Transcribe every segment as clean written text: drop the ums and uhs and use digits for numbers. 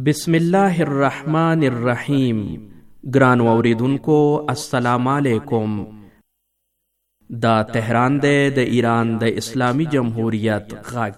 بسم الله الرحمن الرحیم. ګران اوریدونکو السلام علیکم. دا تهران دی د ایران د اسلامی جمهوریت غږ.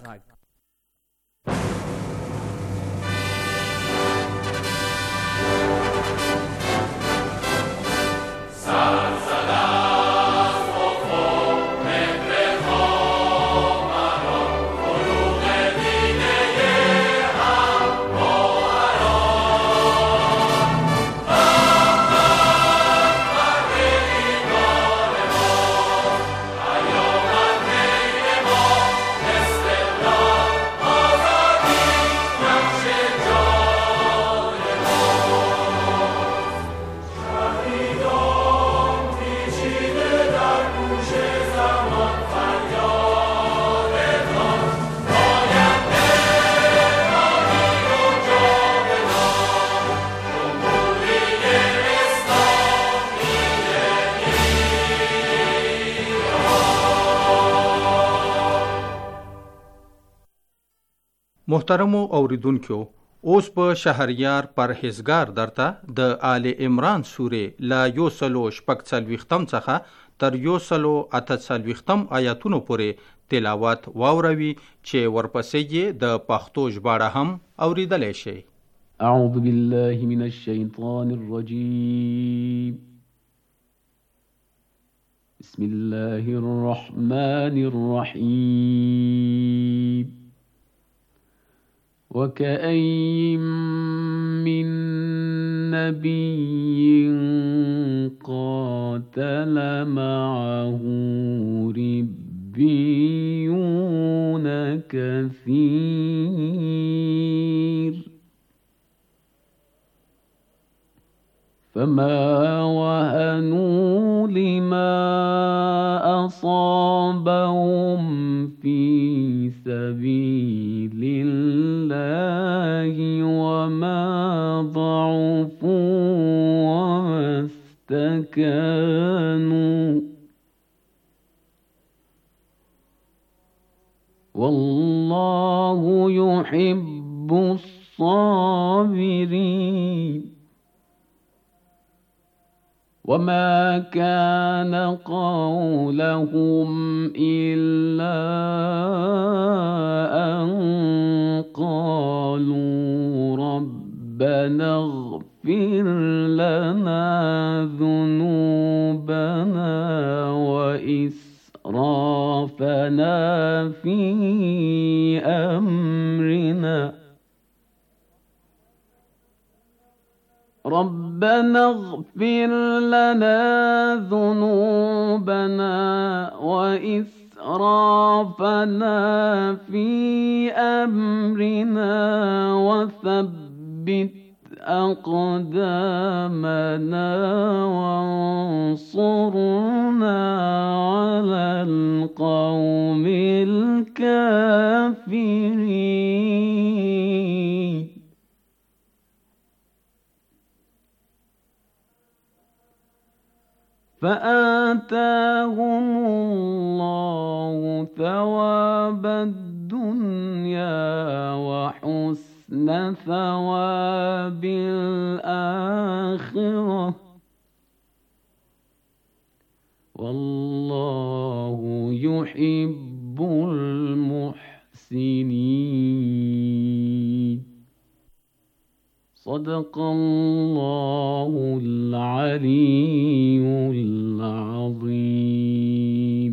محترمو اوریدونکو، اوس په شهریار پرهیزګار درته د آل عمران سورې لا 146 څخه تر 148 آیاتونو پورې تلاوت واوروي چې ورپسې یې د پښتو ژباړه هم اوریدلی شي. اعوذ بالله من الشیطان الرجیم. بسم الله الرحمن الرحیم. وكأين من نبي قاتل معه ربيون كثير فما وهنوا لما أصابهم في سبيل الله وما ضعفوا وما استكانوا والله يحب الصابرين. وما كان قولهم إلا أن قالوا ربنا اغفر لنا ذنوبنا وإسرافنا في أمرنا ربنا اغفر لنا ذنوبنا وإسرافنا في أمرنا وثبت أقدامنا وانصرنا على القوم الكافرين. فآتاهم الله ثواب الدنيا وحسن ثواب الآخرة والله يحب المحسنين. صدق الله العلي العظيم.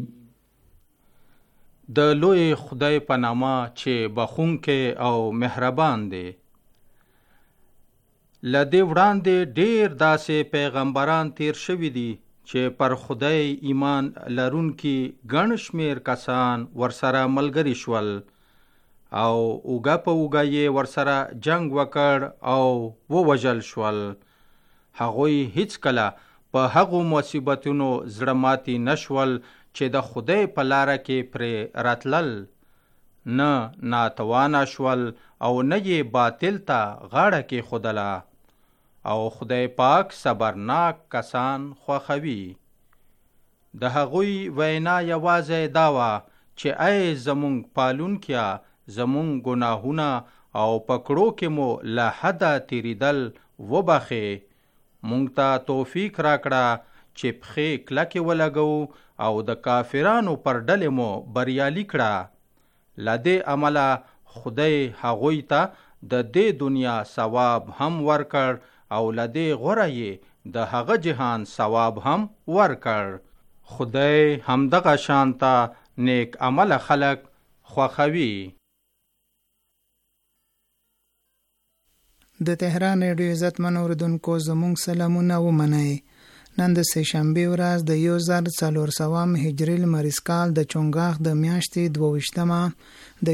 د لوی خدای په نامه چې بخښونکی او مهربان دی. له دې وړاندې ډېر داسې پیغمبران تیر شوي دي چې پر خدای ایمان لرونکي ګڼ شمېر کسان ورسره ملګري شول او اوږه په اوږه یې ورسره جنگ وکړ او ووژل شول. هغوی هیڅکله په هغو مصیبتونو زړه ماتي نشول چې د خدای په لاره کې پرې راتلل، نه ناتوانه شول او نه یې باطل ته غاړه کېښودله. او خدای پاک صبرناک کسان خوښوي. د هغوی وینا یوازې دا وه چې ای زمونږ پالونکیا، زمونږ ګناهونه او پکړو کې مو له حده تیریدل وبخې. مونږ ته توفیق راکړه چې پښې کلکې ولګو او د کافرانو پر ډلې مو بریالي کړه. له دې عمله خدای هغوی ته د دې دنیا ثواب هم ورکړ او له دې غوره یې د هغه جهان ثواب هم ورکړ. خدای همدغه شانته نیک عمل خلق خوښوي. د تهران ریډیو عزتمن اوریدونکو زموږ سلامونه ومنئ. نن د سهشنبې ورځ د 1400 هجري لمریز کال د چونګاښ د میاشتې 22مه د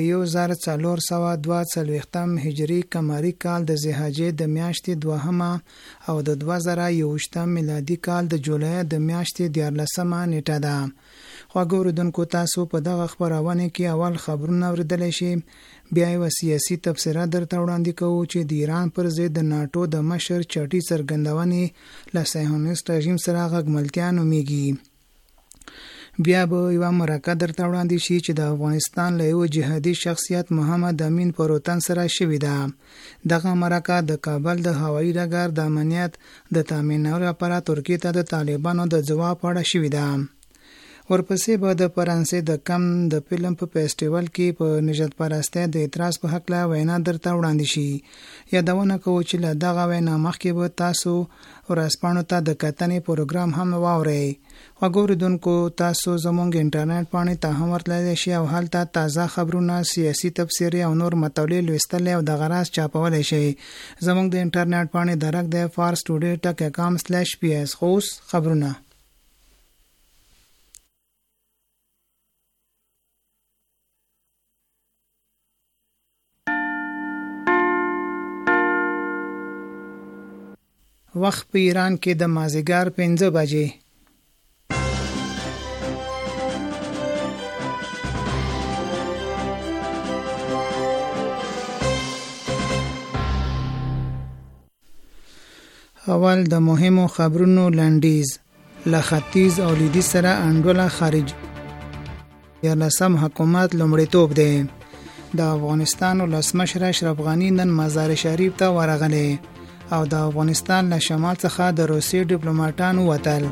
1442 هجري قمري کال د ذیحجې د میاشتې 2مه او د 2021 میلادي کال د جولای د میاشتې 14مه نیټه ده. خواږه اوریدونکو تاسو په دغه خبرونه کې اول خبرونه اوریدلی شي، بیا یې سیاسي تبصره درته وړاندې کوو چې د ایران پر ضد د ناټو د مشر چټي څرګندونې له صهیونیست رژیم سره غږملتیا نومیږي. بیا به یوه مرکه درته وړاندې شي چې د افغانستان له یو جهادي شخصیت محمد امین پر وطن سره شوې ده. دغه مرکه د کابل د هوایي ډګر د امنیت د تامینولو لپاره ترکیې ته د طالبانو د ځواب په اړه شوې ده. ورپسې به د فرانسې د کم د فلم په فیسټیوال کې په نجات پرستۍ د اعتراض په حق له وینا درته وړاندې شي. یادونه کوو چې له دغه وینا مخکې به تاسو ورځپاڼو ته د کتنې پروګرام هم واورئ. خواږه اوریدونکو تاسو زموږ انټرنیټ پاڼې ته هم ورتللی شئ او هلته تازه خبرونه، سیاسي تبصرې او نور مطالعې لوستلی او دغه راز چاپولی شئ. زموږ د انټرنیټ پاڼې درک دی farstoday.com/ps. اوس خبرونه. وخت په ایران کې د مازدیګر 5 بجې. اول د مهمو خبرونو لنډیز. له ختیځ او لویدیځ سره انډوله خارج یا لسم حکومت لومړیتوب دی. د افغانستان ولسمشر اشرف غني نن مزار شریف ته ورغلی او د افغانستان له شمال څخه د روسي ډیپلوماټانو وتل.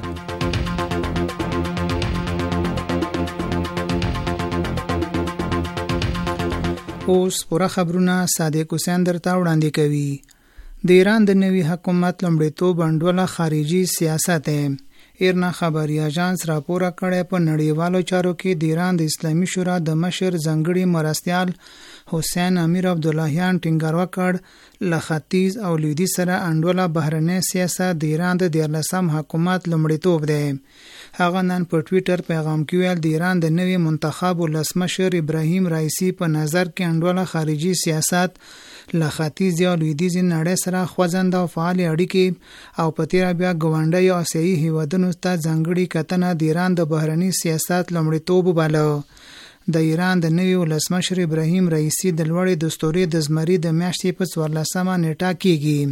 اوس پوره خبرونه صادق حسین درته وړاندې کوي. د ایران د نوي حکومت لومړیتوب انډوله خارجي سیاست دی. ایرنا خبري اژانس راپور کړی په نړیوالو چارو کې د ایران د اسلامي شورا د مشر ځنګړي مرستیال حسین امیر عبداللهیان ټینګار وکړ له ختیځ او لویدیځ سره انډوله بهرنی سیاست د ایران د 14 حکومت لومړیتوب دی. هغه نن په ټویټر پیغام کې ویل د ایران د نوي منتخب ولسمشر ابراهیم رئیسی په نظر کې انډوله خارجي سیاست له ختیځ او لویدیځ نړۍ سره خوځنده او فعال اړیکې او په تیر بیا ګاونډي او آسیایي هیوادونو ته ځانګړي کتنه د ایران د بهرني سیاست لومړیتوب وباله. د ایران د نوي ولسمشر ابراهیم رئیسی د لوړې دستوري د زمري د میاشتې په 14مه نیټه کېږي.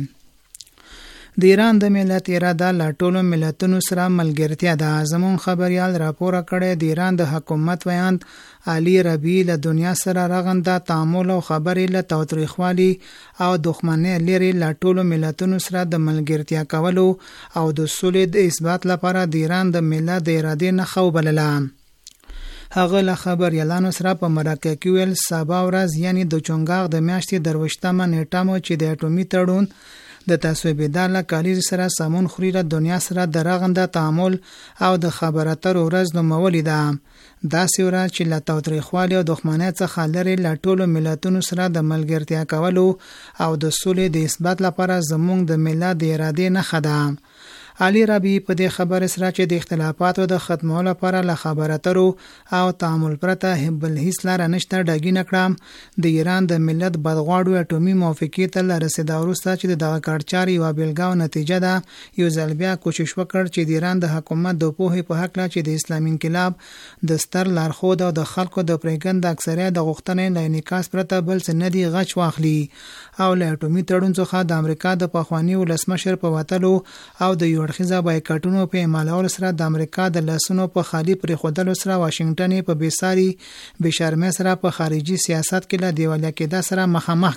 د ایران د ملت اراده له ټولو ملتونو سره ملګرتیا ده. زمون خبريال راپور کړی د ایران د حکومت ویاند علي ربیعي له دنیا سره رغنده تعامل او خبرې له تاوتریخوالي او دښمنۍ لري له ټولو ملتونو سره د ملګرتیا کولو او د سولې د اثبات لپاره د ایران د ملت د ارادې نښه وبلله. هغه له خبريالانو سره په مرکه کې ویل سبا ورځ یعنی د چونګاښ د میاشتې 22مه نیټه مو چې د اټومي تړون د تصویبېدا له کالیز سره سمون خوري له دنیا سره د رغنده تعامل او د خبرو اترو ورځ نومولې ده. داسې ورځ چې له تاوتریخوالي او دښمنۍ څخه لرې له ټولو ملتونو سره د ملګرتیا کولو او د سولې د اثبات لپاره زموږ د ملت د ارادې نښه ده. علي ربیعي په دې خبره سره چې د اختلافاتو د ختمولو لپاره له خبرو اترو او تعامل پرته بل هیڅ لاره نشته ډاګي نکړم. د ایران د ملت بدغواړو اټومي موافقې ته رسیدا وروسته چې دغه کارچاري یو بیلګاو نتیجه ده یو ځل بیا کوشش وکړ چې د ایران د حکومت د پوهې په حق لا چې د اسلامي انقلاب د ستر لارښود او د خلکو د پرېګند اکثریت د غوښتنې له انعکاس پرته بل څه نه دی غچ واخلي او له اټومي تړون څخه د امریکا د پخوانی ولسمشر په وتلو او د یو اړخیزه بایکاټونو په اعمالولو سره د امریکا د لاسونو په خالی پرېښودلو سره واشنگټن په بېساري بېشرمۍ سره په خارجي سیاست کې له دیوالیه کېدا سره مخامخ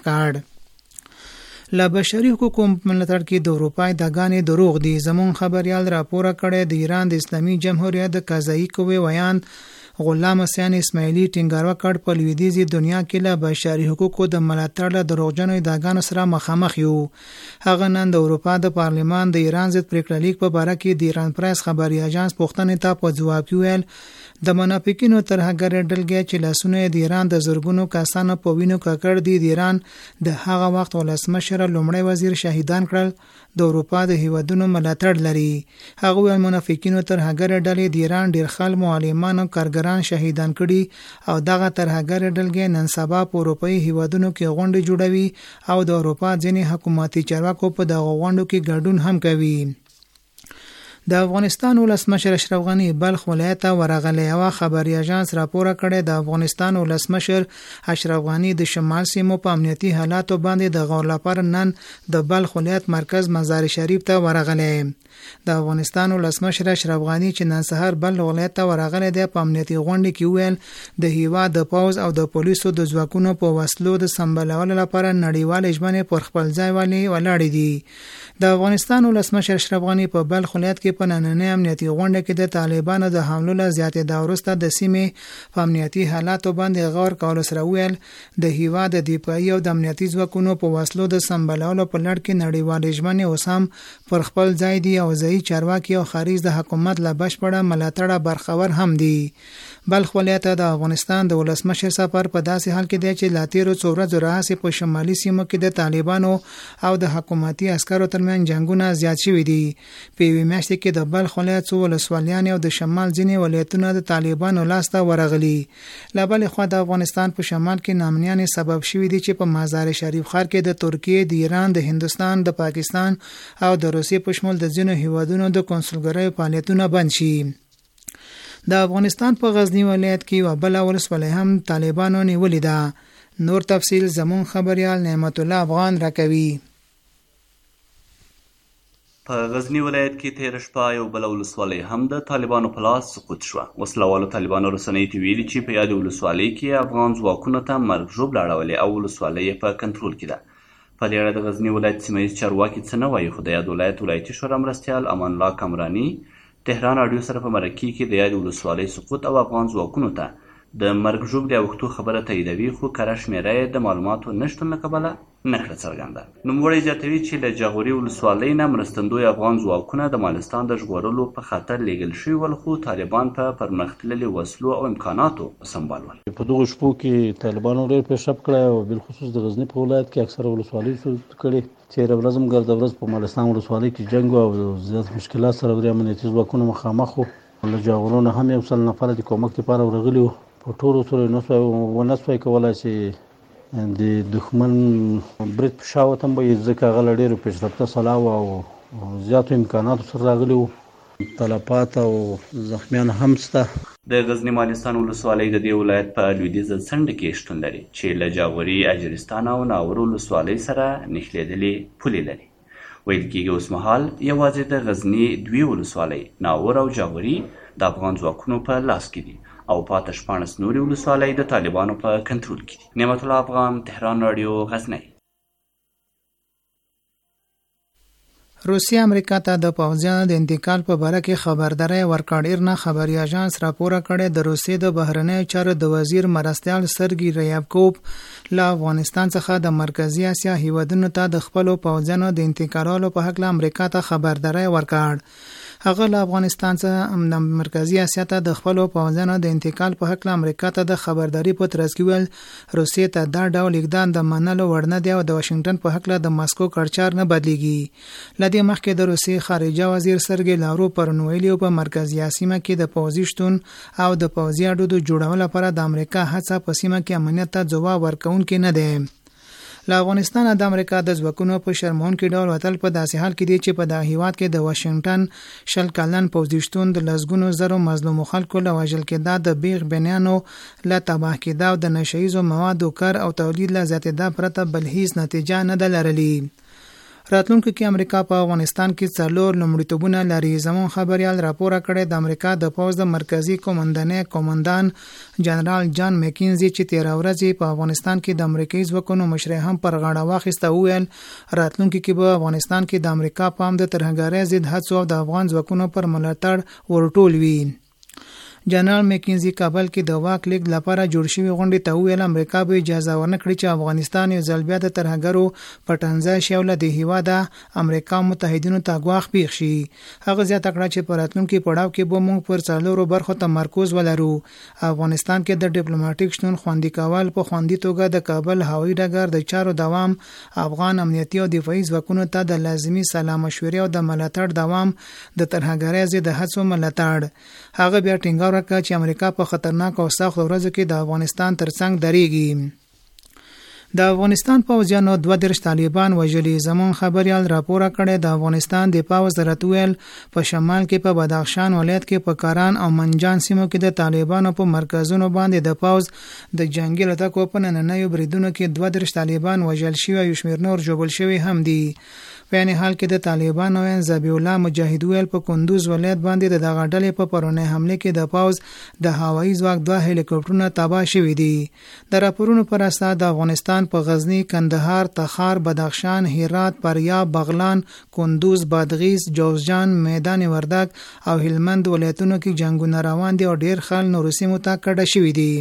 کړ. له بشري حقوقو ملاتړ کې د اروپا ادعاګانې دروغ دي. زمون خبريال راپور کړی د ایران د اسلامي جمهوریت د قضایي قوې ویان غلام حسین اسماعیلی ټینګار وکړ په لویدیځي دنیا کې له بشري حقوقو د ملاتړ له دروغجنو ادعاګانو سره مخامخ یو. هغه نن د اروپا د پارلمان د ایران ضد پریکړه لیک په باره کې د ایران پریس خبري اژانس پوښتنې ته په جواب کې ویل د منافقینو ترهګر ډلګي چې لاسونه د ایران د زورګونو کسانو په وینو ککړ دي. د ایران د هغه وخت ولسمشر لومړی وزیر شهیدان کړل د اروپا د هیوادونو ملاتړ لري. هغه ویل منافقینو ترهګر ډلې د ایران ډیر خل معلمان او کارګران شهیدان کړي او دغه ترهګر ډلګي نن سبا په اروپאי هیوادونو کې غونډې جوړوي او د اروپا ځینې حکومتي چارواکو په دغه غونډو کې ګډون هم کوي. د افغانستان ولسمشر اشرف غنی بلخ ولایت ورغلی. یو خبري اژانس راپور کړی د افغانستان ولسمشر اشرف غنی د شمال سیمو په امنیتي حالاتو باندې د غور لپاره نن د بلخ ولایت مرکز مزار شریف ته ورغلی. د افغانستان ولسمشر اشرف غنی چې نن سحر بلخ ولایت ته ورغلی دی په امنیتي غونډه کې ویل د هیواد د پوز او د پولیسو د ځواکونو په وسلو د سمبالولو لپاره نړیوال ژمنې پر خپل ځای ولاړې دي. د افغانستان ولسمشر اشرف غنی په بلخ ولایت کې په نننۍ امنیتي غونډه کې د طالبانو د حملو له زیاتېدا وروسته د سیمې په امنیتي حالاتو باندې غور کولو سره ویل د هیواد د دفاعي او د امنیتي ځواکونو په وسلو د سمبالولو په لړ کې نړیوال ژمنې اوس هم پر خپل ځای دي او ځایي چارواکي او خارج د حکومت له بشپړه ملاتړه برخور هم دي. بلخ ولایت د افغانستان د ولسمشر سفر په داسې حال کې دی چې لا تیرو څو ورځو راهیسې په شمالي سیمو کې د طالبانو او د حکومتي عسکرو ترمنځ جنگونه زیات شوي دي. په یوې میاشتې کې د بلخ ولایت څو ولسوالیانې او د شمال ځینې ولایتونه د طالبانو لاسته ورغلي. له بلې خوا د افغانستان په شمال کې نامنیانې سبب شوي دي چې په مزار شریف ښار کې د ترکیې، د ایران، د هندوستان، د پاکستان او د روسیې په شمول د ځینو هیوادونو د کنسولګریو فعالیتونه بند شي. د افغانستان په غزنی ولایت کې یو بل ولسوالۍ هم طالبانو نیولې ده. نور تفصیل زمون خبريال نعمت الله افغان راکوي. په غزنی ولایت کې تیر شپه یو بل ولسوالۍ هم د طالبانو په لاس سقوط شوه. وسلوالو طالبانو رسنۍ ته ویلي چې په یاد ولسوالۍ کې افغان ځواکونو ته مرګ ژوبله اړولې او ولسوالۍ په کنټرول کې ده. په دې اړه د غزنی ولایت سیمه ییز چارواکي څه نه وایي، خو د یاد ولایتي شورا مرستیال امان الله کامراني تهران راډیو سره په مرکې کې د یاد ولسوالۍ سقوط او افغان ځواکونو ته د مرګ ژوبلې اوښتو خبره تاییدوي، خو کره شمېره یې د معلوماتو نشتون له کبله نه کړه څرګنده. نوموړی زیاتوي چې له جاغوري ولسوالۍ نه مرستندوی افغان ځواکونه د مالستان د ژغورلو په خاطر لیږل شوي ول، خو طالبان په پرمختللي وسلو او امکاناتو سمبال ول. په دغو شپو کې طالبانو ډېر پیشرفت کړی او بالخصوص د غزني په ولایت کې اکثره ولسوالۍ سقوط کړي. تېره ورځ هم ګرده ورځ په مالستان ولسوالۍ کې جنګ او زیات مشکلات سره د امنیتي ځواکونو مخامخ وو. له جاغورو نه هم 100 نفره د کومک لپاره ورغلي وو. په ټولو سره ونه سوای کولی چې د دښمن برید په شا وتنبوي، ځکه هغه له ډېرو پیشرفته سلاو او زیاتو امکاناتو سره راغلي وو. تلفات او زخمیان هم شته. د غزني مالستان ولسوالۍ د دې ولایت په لویدیځه څنډه کې شتون لري چې له جاغوري، اجرستان او ناور ولسوالۍ سره نښلېدلې پولې لري. ویل کېږي اوس مهال یوازې د غزني 2 ولسوالۍ ناور او جاغوري د افغان ځواکونو په لاس کې دي او پاته 14 نورې ولسوالۍ د طالبانو په کنټرول کې دي. نعمت الله افغان، تهران راډیو، غزنی. روسیه امریکا ته د پوځیانو د انتقال په باره کې خبرداری ورکړ. ایرنا خبري اژانس راپور کړی د روسیې د بهرنیو چارو د وزیر مرستیال سرګي ریابکوف له افغانستان څخه د مرکزی اسیا هیوادونو ته د خپل پوځیانو د انتقالولو په حق له امریکا ته خبرداری ورکړ. هغه له افغانستان څخه د مرکزی اسیا ته د خپل پوځیانو د انتقال په حق له امریکا ته د خبرداري په ترڅ کې ویل روسیې ته دا ډول اقدام د منلو وړ نه دی او د واشنگټن په حق له د مسکو کړچار نه بدلیږي. لدې مخکې د روسیې خارجه وزیر سرګي لاروف پرون ویلي په مرکزی اسیا کې د پوځي شتون او د پوځي اډو د جوړولو لپاره د امریکا هڅه په سیمه کې امنیت ته ځواب ورکوونکی نه دی. له افغانستان د امریکا د ځواکونو په شرمونکي ډول وتل په داسې حال کې دی چې په دغه هیواد کې د واشنگټن 100 کلن پوځي شتون د لسګونو زرو مظلومو خلکو له وژل کېدا، د بیغ بنیانو له تباه کېدا او د نشه ییزو موادو کار او تولید له زیاتېدا پرته بل هیڅ نتیجه نه ده لرلې. راتلونکو کې امریکا په افغانستان کې 4 لومړیتوبونه لري. زمون خبريال راپور کړی د امریکا د پوځ د مرکزی قومندان جنرال جان میکینزي چې 13 ورځې په افغانستان کې د امریکایي ځواکونو مشر هم پر غاړه واخیسته ویل راتلونکو کې به افغانستان کې د امریکا پام د ترهګرۍ ضد هڅو او د افغان ځواکونو پر ملاتړ ورټول وي. جنرال میکینزي کابل کې د واک لیک لپاره جوړ شوی غونډې ته ویل امریکا به اجازه ورنکړي چې افغانستان یو ځل بیا د ترهګرو پټنځای شي او د هیواده امریکا متحدینو ته غواخ پیښ شي. هغه زیاته کړه چې په راتلونکي پړاو کې به موږ پر څلورو برخو تمرکز ولرو. افغانستان کې د ډیپلوماټیک شتون خوندي کول په خوندي توګه د کابل هوایي ډګر د چارو دوام، افغان امنیتي او دفاعي ځواکونو ته د لازمي سلا مشورې او د ملاتړ دوام، د ترهګرۍ ضد هڅو ملاتړ. هغه بیا ټینګار وکړ چې امریکا په خطرناک او سخت ورځو کې د افغانستان ترڅنګ درېږي. د افغانستان پوځیانو 32 طالبان وژلي. زمون خبريال راپور کړی د افغانستان د پوځ راتویل په شمال کې په بدخشان ولایت کې په کاران او منجان سیمو کې د طالبانو په مرکزونو باندې د پوځ د جنگي لټکو په نننیو بریدونو کې 32 طالبان وژل شوي او شمېر نور ژوبل شوي هم دي. په یعنی حال کې د طالبانو زبی الله مجاهد ویل په کندوز ولایت باندې د دغه ډلې په پرونی حمله کې د پوځ د هوایي ځواک 2 هلیکوپټرونه تباه شوي دي. د راپورونو پر اساس د افغانستان په غزنی، کندهار، تخار، بدخشان، هرات، فاریاب، بغلان، کندوز، بادغیس، جوزجان، میدان وردګ او هلمند ولایتونو کې جنگونه روان دي او ډیر خل نور سیمو ته کډه شوي دي.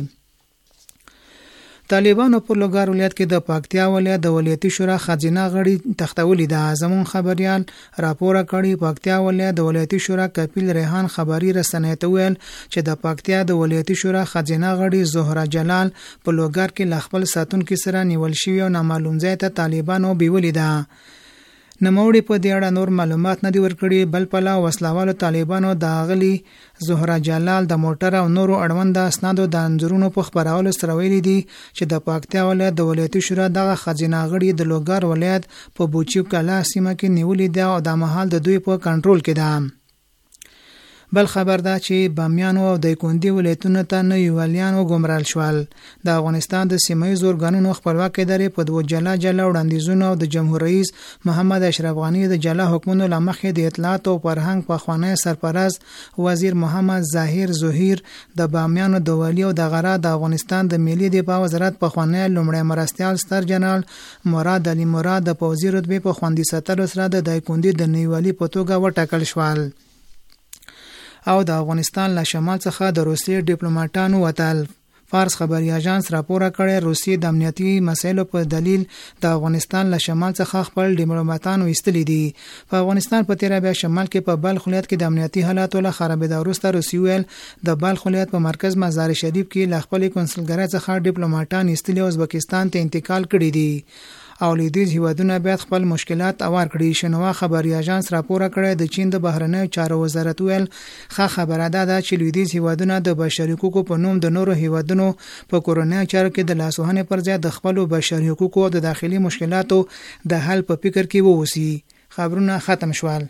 طالبانو په لوګار ولایت کې د پکتیا ولایت د ولایتي شورا خزینه غړي تختولې ده. زمون خبريال راپور کړی پکتیا ولایت د ولایتي شورا کپیل ریحان خبري رسنۍ ته ویل چې د پکتیا د ولایتي شورا خزینه غړي زهرا جلال په لوګار کې لخپل ساتونکو سره نیول شوی او نامعلوم ځای ته طالبانو بیولې ده. نموړي په دې اړه نور معلومات نه دی ورکړي. بل پلا وسلوالو طالبانو د غلي زهرا جلال د موټر او نورو اړوند اسنادو د انځورونو په خبرولو سره ویلي دي چې د پکتیا ولایت د ولایتي شورا دغه خزینه غړي د لوګار ولایت په بوچیو کلا سیمه کې نیولې ده او د محل د دوی په کنټرول کې ده. بل خبر ده چې بامیانو او د کندي ولایتونو ته نویوالیانو ګمرال شول. د افغانستان د سیمایي ارګانونو خپلواکي ادارې په دوه جلا وړاندیزونو او د جمهور رئیس محمد اشرف غنی د جلا حکومتونو لمخې د اطلاعات او فرهنګ په خوانی سرپرست وزیر محمد ظاهر زهیر د بامیانو د والی او د غرا د افغانستان د ملي دفاع وزارت په خوانی لومړی مرستيال ستر جنرال مراد علي مراد د پوځي رتبه په خوندي ساتلو سره د کندي د نیوالي په توګه وټاکل شول. او د افغانستان له شمال څخه د روسیې ډیپلوماټانو وتل. فارس خبري اژانس راپور کړی روسیې د امنیتي مسایلو په دلیل د افغانستان له شمال څخه خپل ډیپلوماټان وستلي دي. په افغانستان په تیره بیا شمال کې په بلخ ولایت کې د امنیتي حالاتو له خرابېدو وروسته روسیې ویل د بلخ ولایت په مرکز مزار شریف کې له خپل کنسولګرۍ څخه ډیپلوماټان استلي او ازبکستان ته انتقال کړي دي او لیدیز هیوادونه باید خپل مشکلات اوار کړي. شنوا خبري اژانس راپور کړی د چین د بهرنیو چارو وزارت ویل ښه خبره ده چې لیدیز هیوادونه د بشري حقوقو په نوم د نورو هیوادونو په کورونی چارو کې د لاسوهنې پر ځای د خپل بشري حقوقو او د داخلي مشکلاتو د حل په فکر کې ووسی. خبرونه ختم شول.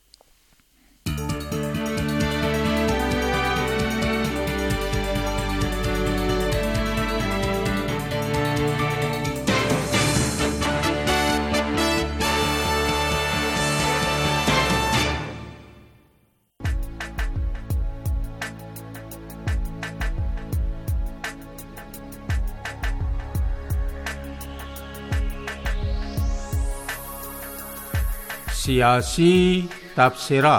سیاسی تبصره.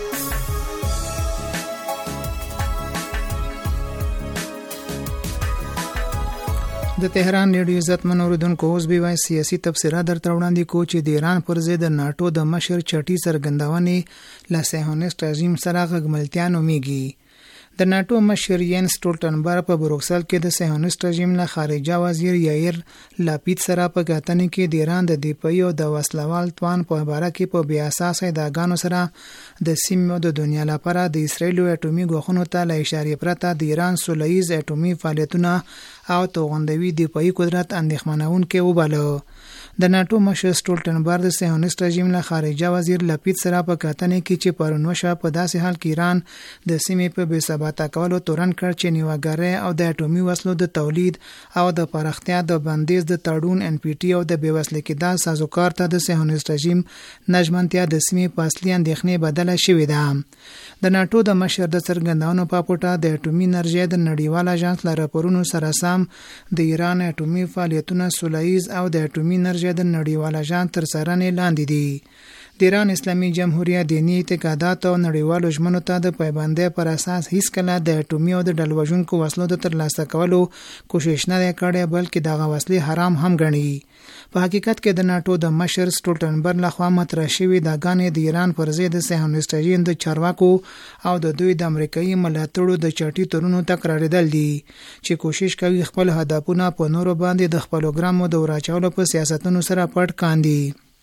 د تهران ریډیو عزتمن اوریدونکو اوس به وای سیاسي تبصره درته وړاندې کو چې د ایران پر ضد د ناتو د مشر چټي څرګندونې له صهیونیست رژیم سره غږملتیا نومیږي. د ناتو مشر ینس سټولټنبرګ په بروکسل کې د صهیونیست رژیم له خارجه وزیر یایر لاپید سره په کتنې کې د ایران د دفاعي او د وسلوال توان په اړه کې په بیا اساس ادعاګانو سره د سیمې د دنیا لپاره د اسرایل اټومي غوښنو ته له اشاره پرته د ایران سولهییز اټومي فعالیتونه او توغندوي دفاعي قدرت اندېښمنونکي وباله. د ناتو مشر سټولټنبرګ د صهیونیست رژیم له خارجه وزیر لپید سره په کتنې کې چې پرونوشه په داسې حال کې ایران د سیمې په بې ثباته کولو تورن کړ چې نیوګرۍ او د اټومي وسلو د تولید او د پراختیا د بندیز د تړون NPT او د بېوسلې کېدا سازوکار ته د صهیونیست رژیم نژمنتیا د سیمې په اصلي اندېښنې بدله شوې ده. د ناتو د مشر د څرګندونو په پټه د اټومي انرژۍ د نړیوال اژانس له راپورونو سره سم د ایران اټومي فعالیتونه سولهییز او د اټومي انرژۍ د نړیوال اژانس تر څارنې لاندې دي. د ایران اسلامي جمهوریت دینی اعتقادات او نړیوالو ژمنو ته د پایبندۍ پر اساس هیڅ کله د اټومي او د ډلوژونکو وسلو د ترلاسه کولو کوشش نه دی کړی بلکې دغه وسلې حرام هم ګڼي. په حقیقت کې د ناتو د مشر سټولټنبرګ لخوا مطرح شوې داګانې د ایران پر ضد د صهیونیست رژیم د چارواکو او د دوی د امریکایي ملاتړو د چټي تورونو تکراریدل دي چې کوشش کوي خپل هدفونه په نورو باندې د خپل ګرامو د وراچولو په سیاستونو سره پټ کاندي.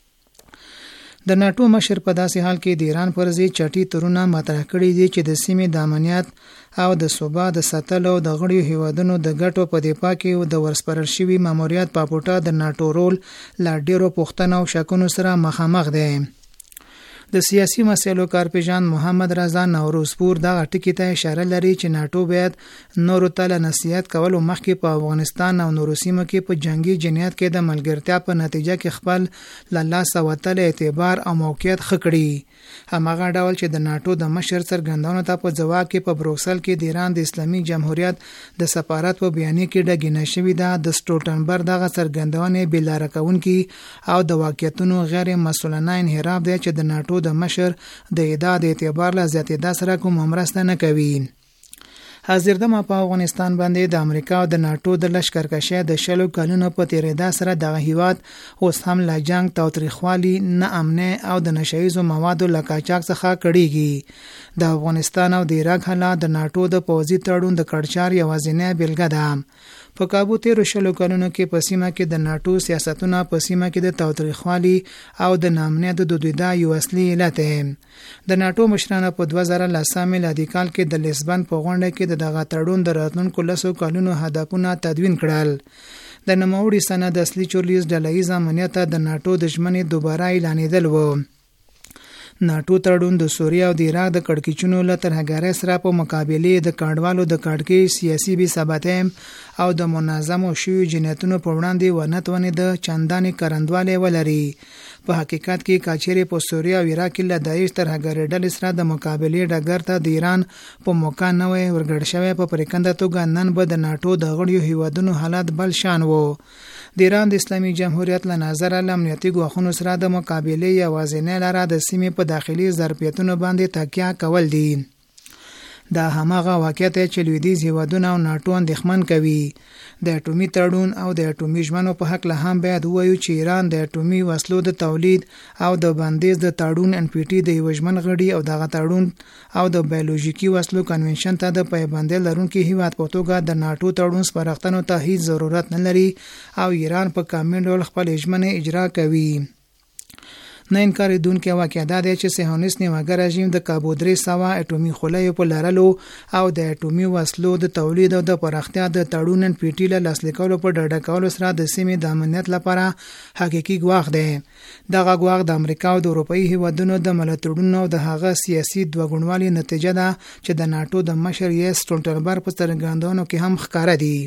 د ناتو مشر په داسې حال کې د ایران پر ضد چټي تورونه مطرح کړي دي چې د سیمې د امنیت او د ثبات د ساتلو د غړیو هیوادونو د ګټو په دفاع کې د ورسپارل شوي ماموریت په پټه د ناتو رول لا ډیرو پوښتنو او شکونو سره مخامخ دی. د سیاسي مسایلو کارپیژن محمد رضا نوروزپور دا ټکی ته اشاره لري چې ناتو باید نورو ته له نصیحت کولو مخکې په افغانستان او نورو سیمو کې په جنگي جنایت کې د ملګرتیا په نتیجه کې خپل له لاسه وتلی اعتبار او موقعیت ښه کړي. هماغه ډول چې د ناتو د مشر څرګندونو ته په ځواب کې په بروکسل کې د ایران د اسلامي جمهوریت د سفارت په بیانیه کې ډګینه شوې ده. د سټولټنبرګ دغه څرګندونې بېلاره کوونکي او د واقعیتونو غیر مسؤلانه انحراف دی چې د ناتو د مشر د ادعا د اعتبار له زیاتېدا سره کوم مرسته نه کوي. حاضردمه په افغانستان باندې د امریکا او د ناتو د لشکرکشۍ د 20 کلونو په تیریدا سره دغه هیواد اوس هم له جنگ تاوتریخوالي نه امنه او د نشهیزو موادو له قاچاق څخه کړيږي. د افغانستان او د عراق حالات د ناتو د پوځي تړون د کړچار یوازینی بیلګه ده. په کابو 13 کلونو کې په سیمه کې د ناتو سیاستونه په سیمه کې د تاوتریخوالي او د ناامنیت د دویدا یو اصلي علت دی. د ناتو مشرانو په 2010 میلادي کال کې د لیسبن په غونډه کې دغه تړون د راتلونکو 10 کلونو هدفونه تدوین کړل. د نوموړي سند اصلي 40 ډلهیز امنیت د ناتو د ژمنې دوباره اعلانېدل و. ناتو تړون د سوریه او د عراق د کړکېچونو له ترهګرۍ سره په مقابله د کډوالو د کډکې سیاسي بې ثباتۍ او د منظمو شویو جنایتونو په وړاندې ونتونې د چندانې کارندوالی ولري. په حقیقت کې کاچېرې په سوریه او عراق کې له داعش ترهګرۍ ډلې سره د مقابلې ډګر ته د ایران په موقع نه وی ورګډ شوی په پرېکنده توګه نن به د ناتو د غړیو هیوادونو حالت بل شان وو. د ایران د اسلامي جمهوریت له نظره له امنیتي ګواښونو سره د مقابلې یوازینۍ لاره د سیمې په داخلي ظرفیتونو باندې تکیه کول دي. دا هماغه واقعیت چې لویدیځ هیوادونه او ناتو اندېښمن کوي. د اټومي تړون او د اټومي ژمنو په حق له هم باید ووایو چې ایران د اټومي وسلو د تولید او د بندیز د تړون NPT د یو ژمن غړي او دغه تړون او د بایولوژیکي وسلو کنونشن ته د پایبندۍ لرونکي هیواد په توګه د ناتو تړون سپارښتنو ته هیڅ ضرورت نه لري او ایران په کامل ډول خپل ژمنې اجرا کوي. نه انکارېدونکی واقعه دا دی چې صهیونیست نیوګر رژیم د کابو 300 اټومي خلیو په لرلو او د اټومي وسلو د تولید او د پراختیا د تړون NPT له لاسلیک کولو په ډډه کولو سره د سیمې د امنیت لپاره حقیقي ګواښ دی. دغه ګواښ د امریکا او د اروپایي هیوادونو د ملاتړونو او د هغه سیاسي دوګونوالي نتیجه ده چې د ناتو د مشر یې سټولټنبرګ په څرګندونو کې هم ښکاره دي.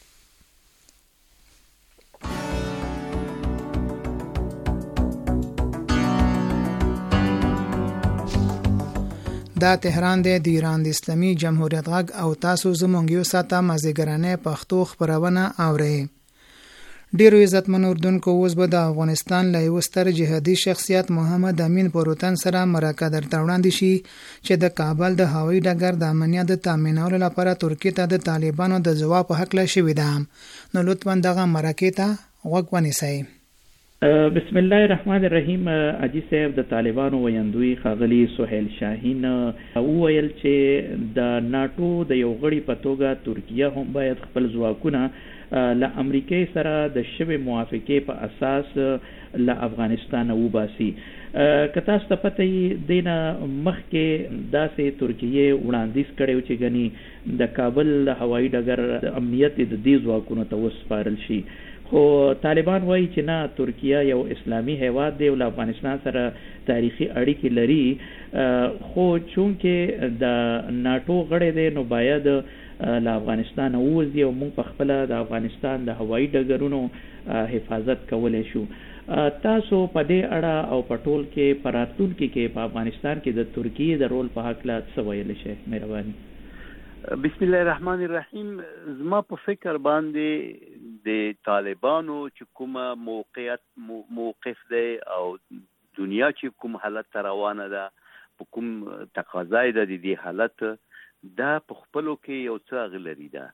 دا تهران دی د ایران د اسلامي جمهوریت غږ او تاسو زموږ یو ساعته مازیګرانه پښتو خبرونه اورئ. ډیرو عزتمن اردوونکو اوس به د افغانستان له یو ستر جهادي شخصیت محمد امین پروتن سره مرکه درته وړاندې شي چې د کابل د هوایي ډګر د امنیت د تامینولو لپاره ترکیه ته د طالبانو د ځواب په حق لا شوې ده. نو لطفا دغه مرکه ته غوږ ونیسئ. بسم الله الرحمن الرحیم. اجي صاحب د طالبانو ویندوی خاغلی سهیل شاهین وویل چې د ناتو د یو غړي په توګه ترکیه هم باید خپل ځواکونه له امریکای سره د شوی موافقې په اساس له افغانستان وباسي. که تاسو ته پته یې دینه مخکې داسې ترکیه وړاندیز کړی چې ګنې د کابل هوایي ډګر امنیت د دې ځواکونو ته وسپارل شي، خو طالبان وایي چې نه، ترکیه یو اسلامي هیواد دی او له افغانستان سره تاریخي اړیکې لري، خو چونکې د ناټو غړی دی نو باید له افغانستان ووځي او موږ په خپله د افغانستان د هوایي ډګرونو حفاظت کولی شو. تاسو په دې اړه او په ټول کې په راتلونکي کې په افغانستان کې د ترکیې د رول په هکله څه ویلی شئ؟ مهرباني. بسم الله الرحمن الرحیم. زما په فکر باندې د طالبانو چې کومه موقف دی او دنیا چې کوم حالت ته روانه ده، په کوم تقاضا ده د دې حالت، دا په خپلو کې یو څه اغلري ده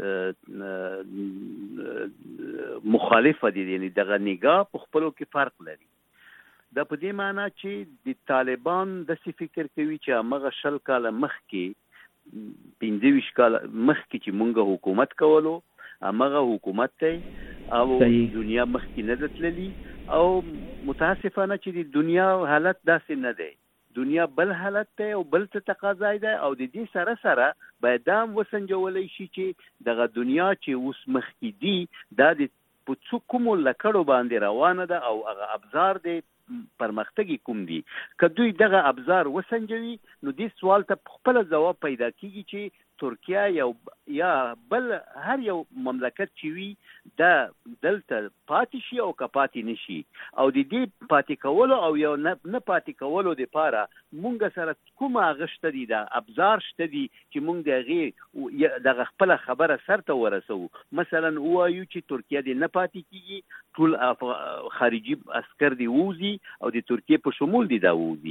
مخالفه دي، یعنی دغه نگاه په خپلو کې فرق لري. دا په دې معنی چې د طالبان داسې فکر کوي چې همغه 20 کاله مخکې 25 کاله مخکې چې مونږ حکومت کولو، همغه حکومت دی او دنیا مخکې نه ده تللي، او متاسفانه چې د دنیا حالت داسې نه دی. دنیا بل حالت دی او بل څه تقاضا دی، او د دې سره سره باید دا هم وسنجولی شي چې دغه دنیا چې اوس مخکې دي دا د په څو کومو لکړو باندې روانه ده او هغه ابزار دی پرمختګي کوم دي. که دوی دغه ابزار وسنجوي نو دې سوال ته خپل ځواب پیدا کیږي چې ترکیه یا بل هر یو مملکت چې وي دا دلته پاتې شي او که پاتې نشي، او د دې پاتې کولو او یو نه پاتې کولو دپاره مونږ سره کومه هغه شته دي، دا ابزار شته دي چې مونږ د هغې دغه خپله خبره سر ته ورسوو. مثلا ووایو چې ترکیه دې نه پاتې کیږي، ټول خارجي عسکر دې ووځي او د ترکیه په شمول دې دا ووځي،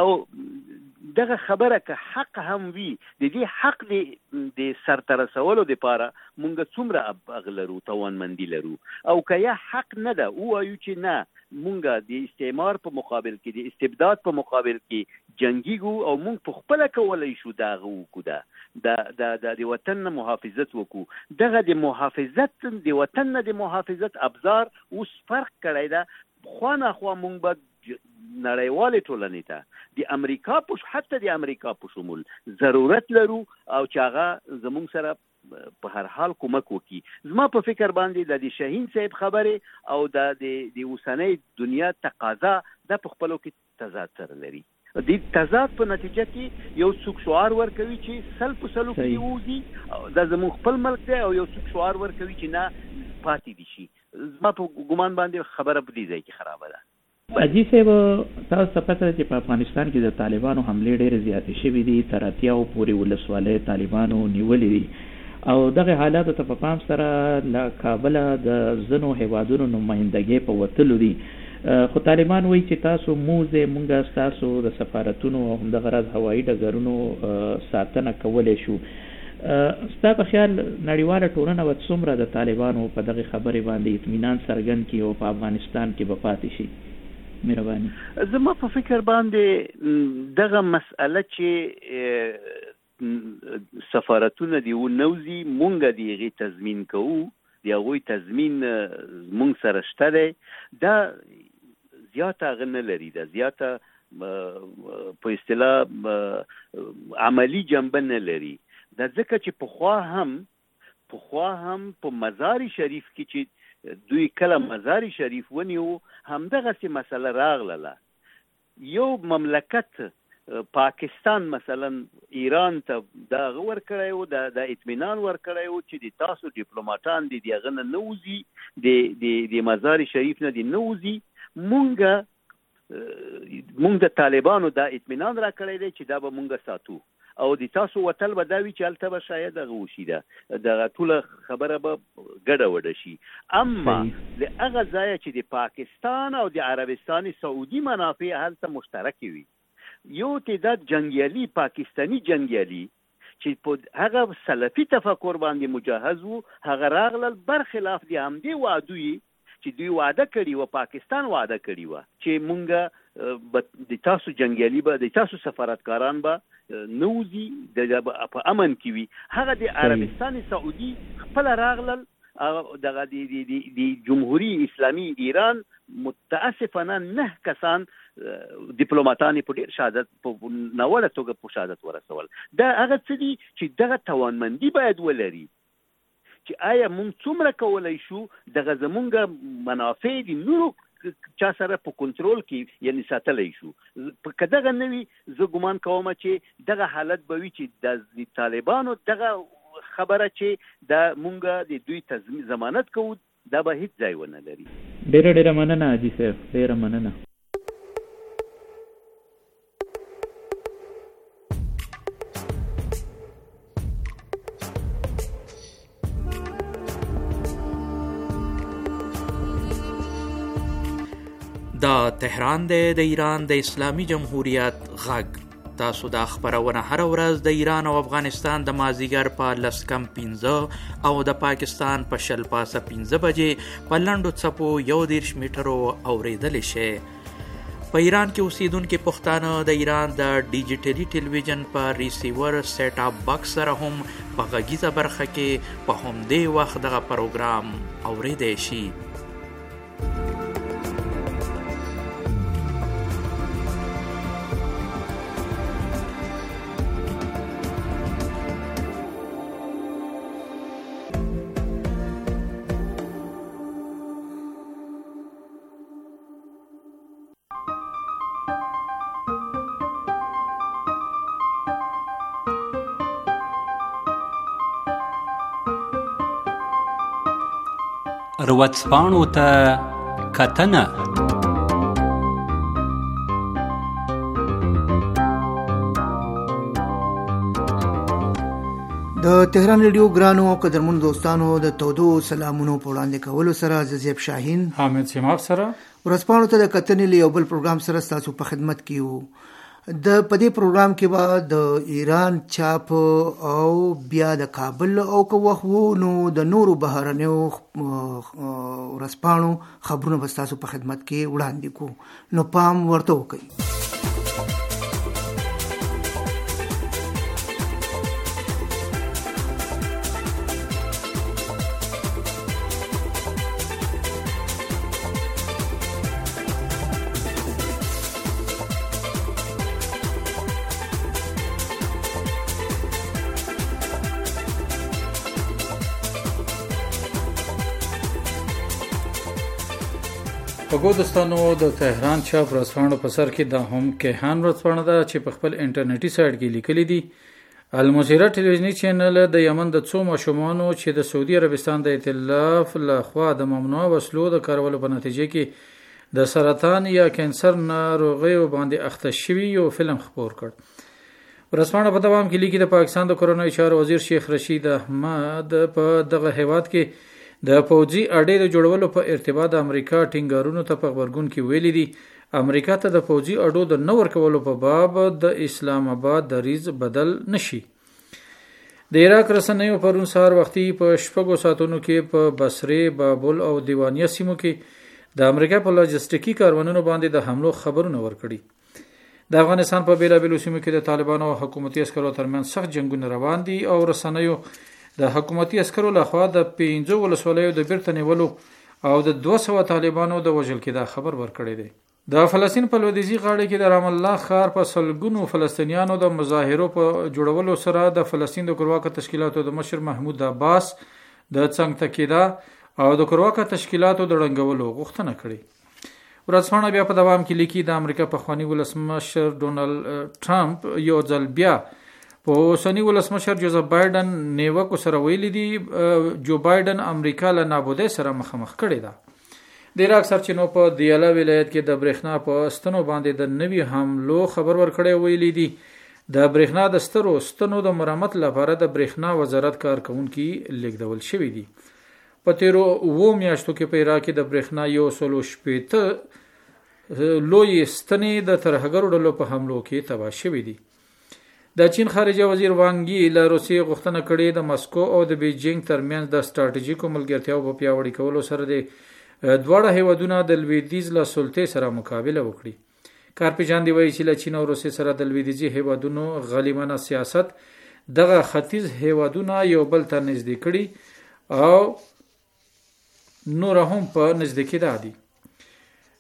او دغه خبره که حق هم وي، د دې حق دی د سرته رسولو دپاره مونږ څومره اغلرو توانمندي لرو، او که یا حق نه ده ووایو چې نه مونږ د استعمار په مقابل کې د استبداد په مقابل کې جنګیږو او مونږ په خپله کولی شو دا هغه وکړو، د وطن نه محافظت وکړو. دغه د محافظت د وطن نه د محافظت ابزار اوس فرق کړی ده. خواخوا مونږ به نړیوالې ټولنې ته د امریکا حتی د امریکا په شمول ضرورت لرو، او چې هغه زمونږ سره په هر حال کومک وکړي. زما په فکر باندې د شاهین صاحب خبرې او د اوسنۍ دنیا تقاضا دا په خپلو کې تضاد سره لري. د تضاد په نتیجه کې یو څوک شعار ورکوي چې سل په سلو کې ووځي، دا زموږ خپل ملک دی، او یو څوک شعار ورکوي چې نه پاتې دي شي. زما په ګمان باندې خبره په دې ځای کې خرابه ده. حاجي صاحب، تاسو ته پته ده چې په افغانستان کې د طالبانو حملې ډېرې زیاتې شوي دي، تر 80 پورې ولسوالۍ طالبانو نیولې دي، او دغه حالاتو ته په پام سره له کابله د ځینو هیوادونو نمایندګۍ په وتلو دي، خو طالبان وایي چې تاسو مونږ ستاسو د سفارتونو او همدغه راز هوایي ډګرونو ساتنه کولی شو. ستا په خیال نړیواله ټولنه به څومره د طالبانو په دغه خبرې باندې اطمینان څرګند کړي او په افغانستان کې به پاتې شي؟ مهرباني. زما په فکر باندې دغه مسئله چې سفارتونه دی ونوځي، مونږ د هغې تضمین کوو، د هغوی تضمین مونږ سره شته دی، دا زیاته هغه نه لري، دا زیاته په اصطلاح عملی جنبه نه لري. دا ځکه چې پخوا هم په مزار شریف کې چې دوی کله مزار شریف ونیو همدغسې مسله راغله. یو مملکت پاکستان مثلا ایران ته دا ورکړی و، دا اطمینان ورکړی و چې د تاسو ډیپلوماټان دي د هغه نه نه وځي، د مزار شریف نه دي نه وځي. مونږ د طالبانو دا اطمینان راکړی دی چې دا به مونږ ساتو، او د تاسو وتل به دا وي چې هلته به شاید هغه وشي، دغه ټوله خبره به ګډه وډه شي. اما د هغه ځایه چې د پاکستان او د عربستان سعودي منافع هلته مشترکې وي، یو تعداد جنګیالي پاکستاني جنګیالي چې په هغه سلفي تفکر باندې مجهز وو، هغه راغلل برخلاف د همدې وعدو چې دوی وعده کړي و، پاکستان وعده کړي و چې مونږ د تاسو جنګیالي به د تاسو سفارتکاران به نوځي په امن کې وي. هغه د عربستان سعودي خپل راغلل، دغه د جمهوریت اسلامي ایران متاسفانه 9 کسان ډیپلوماټان په ډیر شهادت په ناوړه توګه په شهادت ورسول. دا هغه څه دي چې دغه توانمندي باید ولري چې آیا موږ څومره کولی شو دغه زمونږ منافع دي نورو چا سره په کنټرول کې یعنی ساتلی شو. که دغه نه وي زه ګمان کوم چې دغه حالت به وي چې د طالبانو دغه خبره چې د مونږ د دوی ضمانت کوو دا به هیڅ ځای ونه لري. ډېره مننه حاجي صاحب، ډېره مننه. دا تهران دی د ایران د اسلامی جمهوریت غږ. تاسو دا خبرونه هر ورځ د ایران او افغانستان د مازیګر په 10:15 او د پاکستان په 15:15 بجې په لنډو څپو 11 میټرو اوریدلی شئ. په ایران کې اوسیدونکي پښتانه د ایران د ډیجیټلي ټلویزیون په ریسیور سیټ اپ باکس سره هم په غږیزه برخه کې په همدې وخت دغه پروګرام اوریدلی شي. روڅپاڼو ته کتنه. د تهران ریډیو ګرانو او قدرمنو دوستانو د تودو سلامونو په وړاندې کولو سره زیب شاهین حامد سیماب سره ورځپاڼو ته د کتنې یو بل پروګرام سره تاسو په خدمت کې یو. د پدې پروګرام کې به د ایران چاپ او بیا د کابل او کوخو نو د نورو بهرنیو ورځپاڼو خبرونه به تاسو په خدمت کې وړاندې کوو، نو پام ورته وکړئ. پګو دوستانو د تهران چاپ ورځپاڼو په سر کې د هم کیهان ورځپاڼه ده چې په خپل انټرنیټي سایټ کې لیکلي دي المجیره ټلویزیونی چینل د یمن د څو ماشومانو چې د سعودي عربستان د ائتلاف لخوا د ممنوع وسلو د کارولو په نتیجه کې د سرطان یا کینسر ناروغیو باندې اخته شوي یو فلم خپور کړ. ورځپاڼه په دوام کې لیکي د پاکستان د کورنیو چارو وزیر شیخ رشید احمد په دغه هیواد کې د پوځي اډې د جوړولو په ارتباط د امریکا ټینګارونو ته په خبرګون کې ویلي دي امریکا ته د پوځي اډو د نه ورکولو په باب د اسلام آباد دریځ بدل نشي. د عراق رسنیو پرون سهار وختي په 6 ساعتونو کې په بصره، بابل او دیوانیه سیمو کې د امریکا په لاجستیکي کاروانونو باندې د حملو خبرونه ورکړي. د افغانستان په بیلابیلو سیمو کې د طالبانو او حکومتي عسکرو ترمنځ سخت جنگونه روان دي او رسنیو د حکومتي عسکرو لخوا د 15 ولسوالیو د بیرته نیولو او د 200 طالبانو د وژل کېدا خبر ورکړی دی. د فلسطین په لویدیځي غاړه کې د رام الله ښار په سلګونو فلسطینیانو د مظاهرو په جوړولو سره د فلسطین د کورواکه تشکیلاتو د مشر محمود عباس د څنګ تکیدا او د کورواکه تشکیلاتو د رنګولو غوښتنه کړې. ورځپاڼه بیا په دوام کې لیکي د امریکا پخوانی ولسمشر ډونالد ټرمپ یو ځل بیا په اوسنی ولسمشر جوزف بایدن نیوکو سره ویلي دي جو بایدن امریکا له نابودۍ سره مخامخ کړې ده. د عراق سرچینو په دیالا ولایت کې د برېښنا په ستنو باندې د نوي حملو خبر ورکړی ویلي دي د برېښنا د ستنو د مرمت لپاره د برېښنا وزارت کارکونکي لیږدول شوي دي. په تیرو 2 میاشتو کې په عراق کې د برېښنا 160 لوی ستنې د ترهګرو ډلو په حملو کې تباه شوي دي. د چین خارجه وزیر وانګ یی له روسیې غوښتنه کړې د مسکو او د بیجینګ ترمنځ د ستراتیژیکو ملګرتیاو په پیاوړي کولو سره د دواړه هیوادونو د لویدیځ له سلطې سره مقابله وکړي. کارپیژان دی وایي چې له چین او روسیې سره د لویدیځي هیوادونو غلیمانه سیاست دغه ختیځ هیوادونه یو بل ته نږدې کړي او نور هم په نږدې کېدا دي.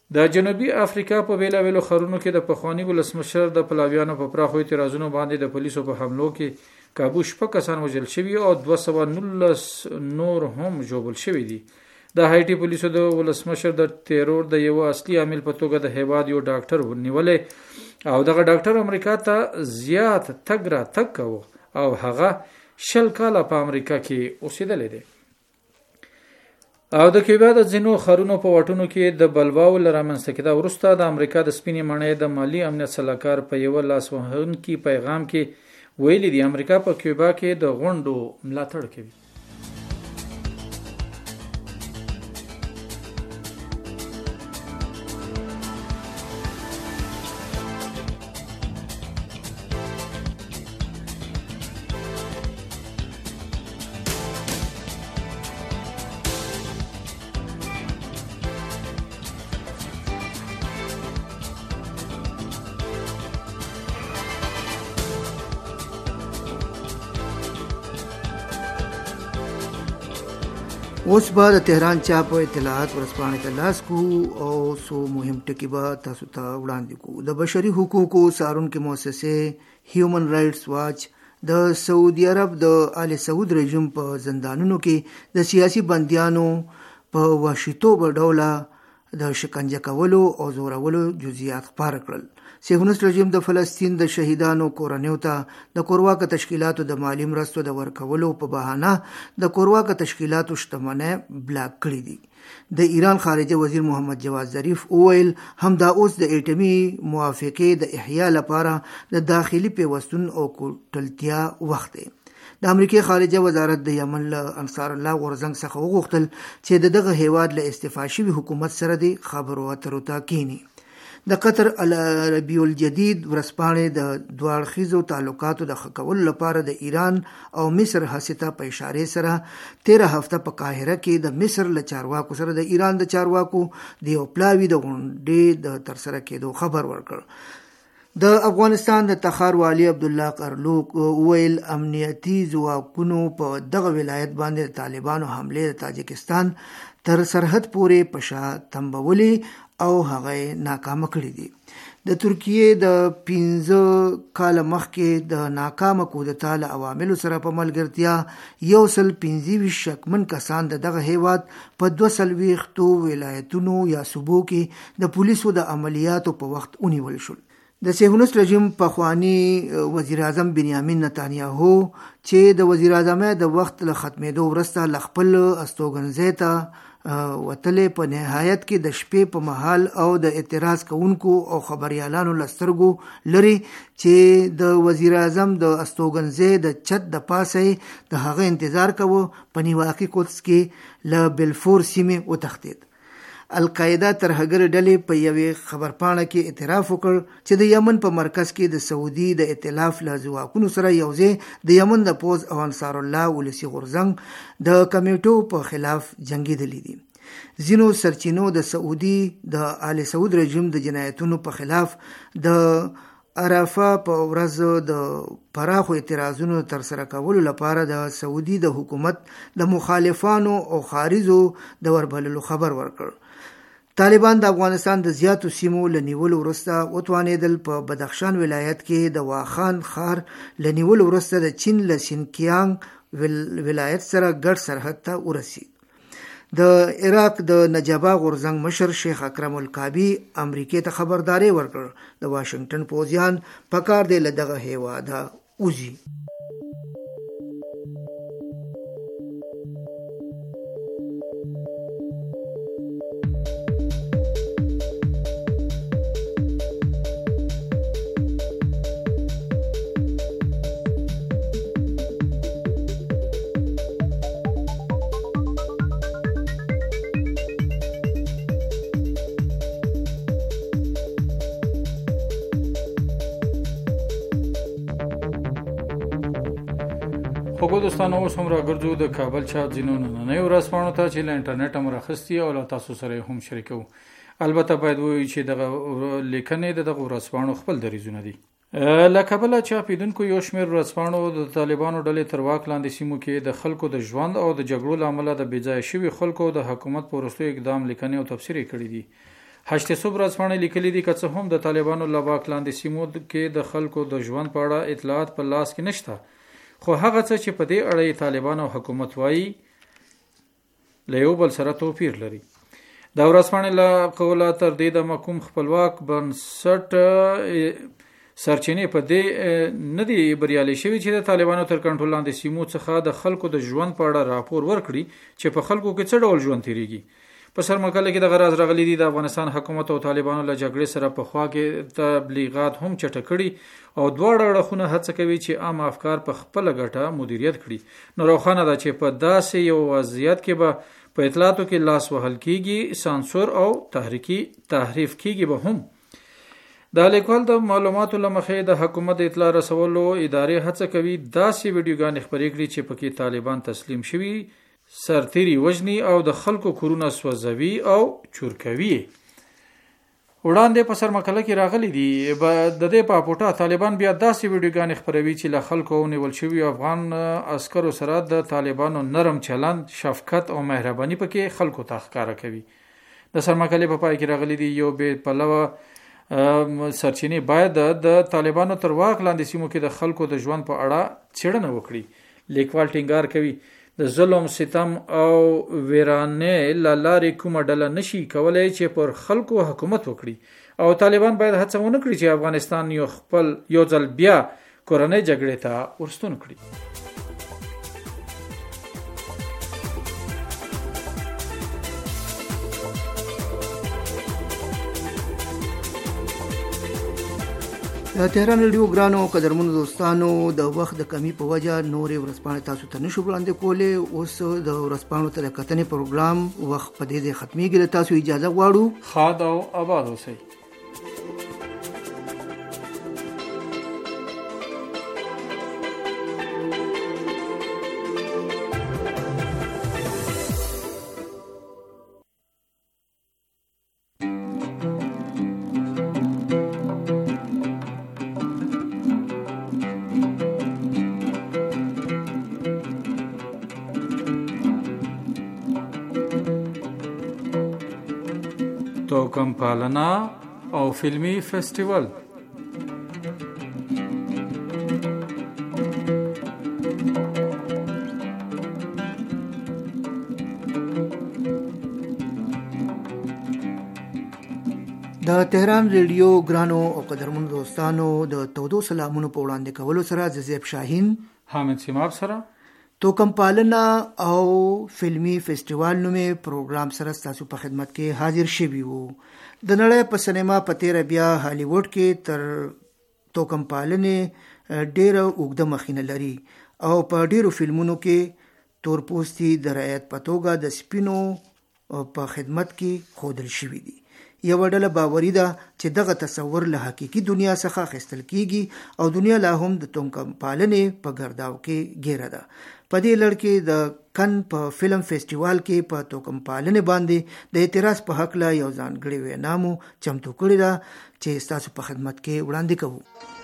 د جنوبي افریقا په بیلابیلو ښارونو کې د پخواني ولسمشر د پلاویانو په پراخو اعتراضونو باندې د پولیسو په حملو کې کابو 6 کسان وژل شوي او 219 نور هم ژوبل شوي دي. د هایټي پولیسو د ولسمشر د تیرور د یو اصلي عامل په توګه د هیواد یو ډاکټر ونیولې او دغه ډاکټر امریکا ته زیات تګ را تګ کوي او هغه 10 کاله په امریکا کې اوسېدلی دی. او د کیوبا د ځینو ښارونو په واټونو کې د بلواو له رامنځته کېدا وروسته د امریکا د سپینې ماڼۍ د مالي امنیت سلاکار په یو لاس وهونکي پیغام کې ویلي دی امریکا په کیوبا کې د غونډو ملاتړ کوي. اوس به د تهران چاپ اطلاعات ورسپانې ته لاس کو او سو مهم ټکي به تاسو ته وړاندې کو. د بشري حقوقو څارونکې مؤسسې هیومن رائټس واچ د سعودي عرب د آل سعود رژیم په زندانونو کې د سیاسي بندیانو په وحشیتوب ډوله د شکنجه کولو او زورولو جزئیات خپاره کړل. صهیونیست رژیم د فلسطین د شهیدانو کورنیو ته د کورواکه تشکیلاتو د مالی مرستو د ورکولو په بهانه د کورواکه تشکیلاتو شتمنۍ بلاک کړې دي. د ایران خارجه وزیر محمد جواد ظریف وویل همدا اوس د ایټمي موافقې د احیا لپاره د داخلي پیوستون او کوټلتیا وخت دی. د امریکای خارجه وزارت د یمن له انصار الله غورزنګ څخه وغوښتل چې دغه هیواد له استعفا شوي حکومت سره د خبرو اترو ته کینی. د قطر العربی الجدید ورسپانې د دوه اړخیزو تعلقاتو د ښه کولو لپاره د ایران او مصر هڅې ته په اشارې سره 13 هفته په قاهره کې د مصر له چارواکو سره د ایران د چارواکو د یو پلاوي د غونډې د ترسره کېدو خبر ورکړ. د افغانستان د تخار والي عبدالله قرلوق ویل امنیتي ځواکونو په دغه ولایت باندې طالبانو حمله د تاجکستان تر سرحد پورې پشا تنبولي او هغه ناکام کړی دي. د ترکیه د 15 کال مخکې د ناکامه کودتا له عواملو سره په ملګرتیا 125 شکمن کسان دغه هیواد په 220 ولایتونو یا صوبو کې د پولیسو د عملیاتو په وخت ونیول شول. د صهیونیست رژیم پخوانی وزیر اعظم بنیامین نتانیاهو چې د وزیر اعظم د وخت له ختمېدو وروسته خپل استوګنځي ته وتلې په نهایت کې د شپې په محل او د اعتراض کوونکو او خبريالانو لسترګو لري چې د وزیر اعظم د استوګنځي د چت د پاسه د هغه انتظار کوو په نیواکي کوتس کې له بلفور سیمه وتښتید. القاعده ترهګر ډلې په یوې خبرپاڼه کې اعتراف وکړ چې د یمن په مرکز کې د سعودي د ائتلاف له ځواکونو سره یوځای د یمن د پوز او انصار الله ولسی غورزنګ د کمیټو په خلاف جنگیدلې دي. ځینو سرچینو د سعودي د آل سعود رژیم د جنایتونو په خلاف د عرفه په ورځ د پراخو اعتراضونو تر سره کولو لپاره د سعودي د حکومت د مخالفانو او خارجو د وربللو خبر ورکړ. طالبان د افغانستان د زیاتو سیمو لنیول وروسته وتوانېدل په بدخشان ولایت کې د واخان خار لنیول وروسته د چین له سینکیانګ ولایت سره ګډ سرحد ته ورسید. د عراق د نجابه غورزنګ مشر شیخ اکرم الکابی امریکای ته خبرداري ورکړ د واشنگټن پوزیان پکار دی له دغه هیواده اوزي. خوږو دوستانو اوس هم راګرځو د کابل چاپ ځینو نننیو ورځپاڼو ته چې له انټرنیټ هم راخستي او له تاسو سره هم شریکو. البته باید ووایو چې دغه لیکنې دغه ورځپاڼو خپل دریځونه دي. له کابله چاپېدونکو یو شمېر ورځپاڼو د طالبانو ډلې تر واک لاندې سیمو کې د خلکو د ژوند او د جګړو له امله د بېځایه شوي خلکو د حکومت په وروستیو اقدام لیکنې او تبصرې کړي دي. هشت صبح ورځپاڼې لیکلي دي که څه هم د طالبانو له واک لاندې سیمو کې د خلکو د ژوند په اړه اطلاعات په لاس کې نشته، خو هغه څه چې په دې اړه طالبان او حکومت وایي له یو بل سره توپیر لري. دا ورځپاڼې له قوله تر دې د کوم خپلواک بنسټ سرچینې په دې نه دی بریالي شوي چې د طالبانو تر کنټرول لاندې سیمو څخه د خلکو د ژوند په اړه راپور ورکړي چې په خلکو کې څه ډول ژوند تیریږي. په سرمقاله کې د غراز راغلي دي د افغانستان حکومت او طالبانو له جګړې سره په خوا کې تبلیغات هم چټک کړي او دواړه اړخونه هڅه کوي چې عام افکار په خپل ګټه مدیریت کړي. نو روښانه ده چې په داسې یو وضعیت کې به په اطلاعاتو کې لاس وهل کیږي، سانسور او تحریف کیږي به هم. د لیکوال د معلوماتو لمخې د حکومت د اطلاع رسولو ادارې هڅه کوي داسې ویډیوګانې خپرې کړي چې پکې طالبان تسلیم شوي، سرتیری وژني او د خلکو کورونه سوځوي او چورکوي. وړاندې په سرمقاله کې راغلي دي د دې په اپوټه طالبان بیا داسې ویډیوګانې خپروي چې له خلکو نیول شوي افغان عسکرو سره د طالبانو نرم چلند، شفقت او مهرباني پکې خلکو ته ښکاره کوي. د سرمقالې په پای کې راغلي دي یو بې پلوه سرچینې باید د طالبانو تر واک لاندې سیمو کې د خلکو د ژوند په اړه څېړنه وکړي. لیکوال ټینګار کوي د ظلم، ستم او ویرانې له لارې کومه ډله نشي کولای چې پر خلکو حکومت وکړي او طالبان باید هڅه ونه کړي چې افغانستان یو ځل بیا کورنۍ جګړې ته ورستون کړي. د تهران رادیو ګرانو قدرمنو دوستانو د وخت د کمی په وجه نورې ورځپاڼې تاسو ته نشو وړاندې کولی. اوس د ورځپاڼو تر کتنې پروګرام وخت په دې ختمیږي. له تاسو اجازه غواړو. ښاد او آباد اوسئ. توکم پالنا او فلمی فستیوال. د تهران ریډیو ګرانو او قدرمنو دوستانو د تودو سلامونو په وړاندې کولو سره زیب شاهین، حامد سیماب سره توکم پالنا او فلمی فستیوال نومې پروګرام سره تاسو په خدمت کې حاضر شوي وو. د نړۍ په سینما په تیر بیا هالیوډ کې تر توکم پالنې ډیره اوږده مخینه لري او په ډیرو فلمونو کې تورپوستي د رعایت په توګه د سپینو په خدمت کې ښودل شوي دي. یو ډله باوري ده چې دغه تصور له حقيقي دنیا څخه اخیستل کیږي او دنیا لا هم د توکم پالنې په ګرداو کې ګیره ده. په دې لړ کې د کن په فلم فیسټیوال کې په توکم پالنې باندې د اعتراض په حق لا یو ځانګړی وینامو چمتو کړی ده چې تاسو په خدمت کې وړاندې کوو.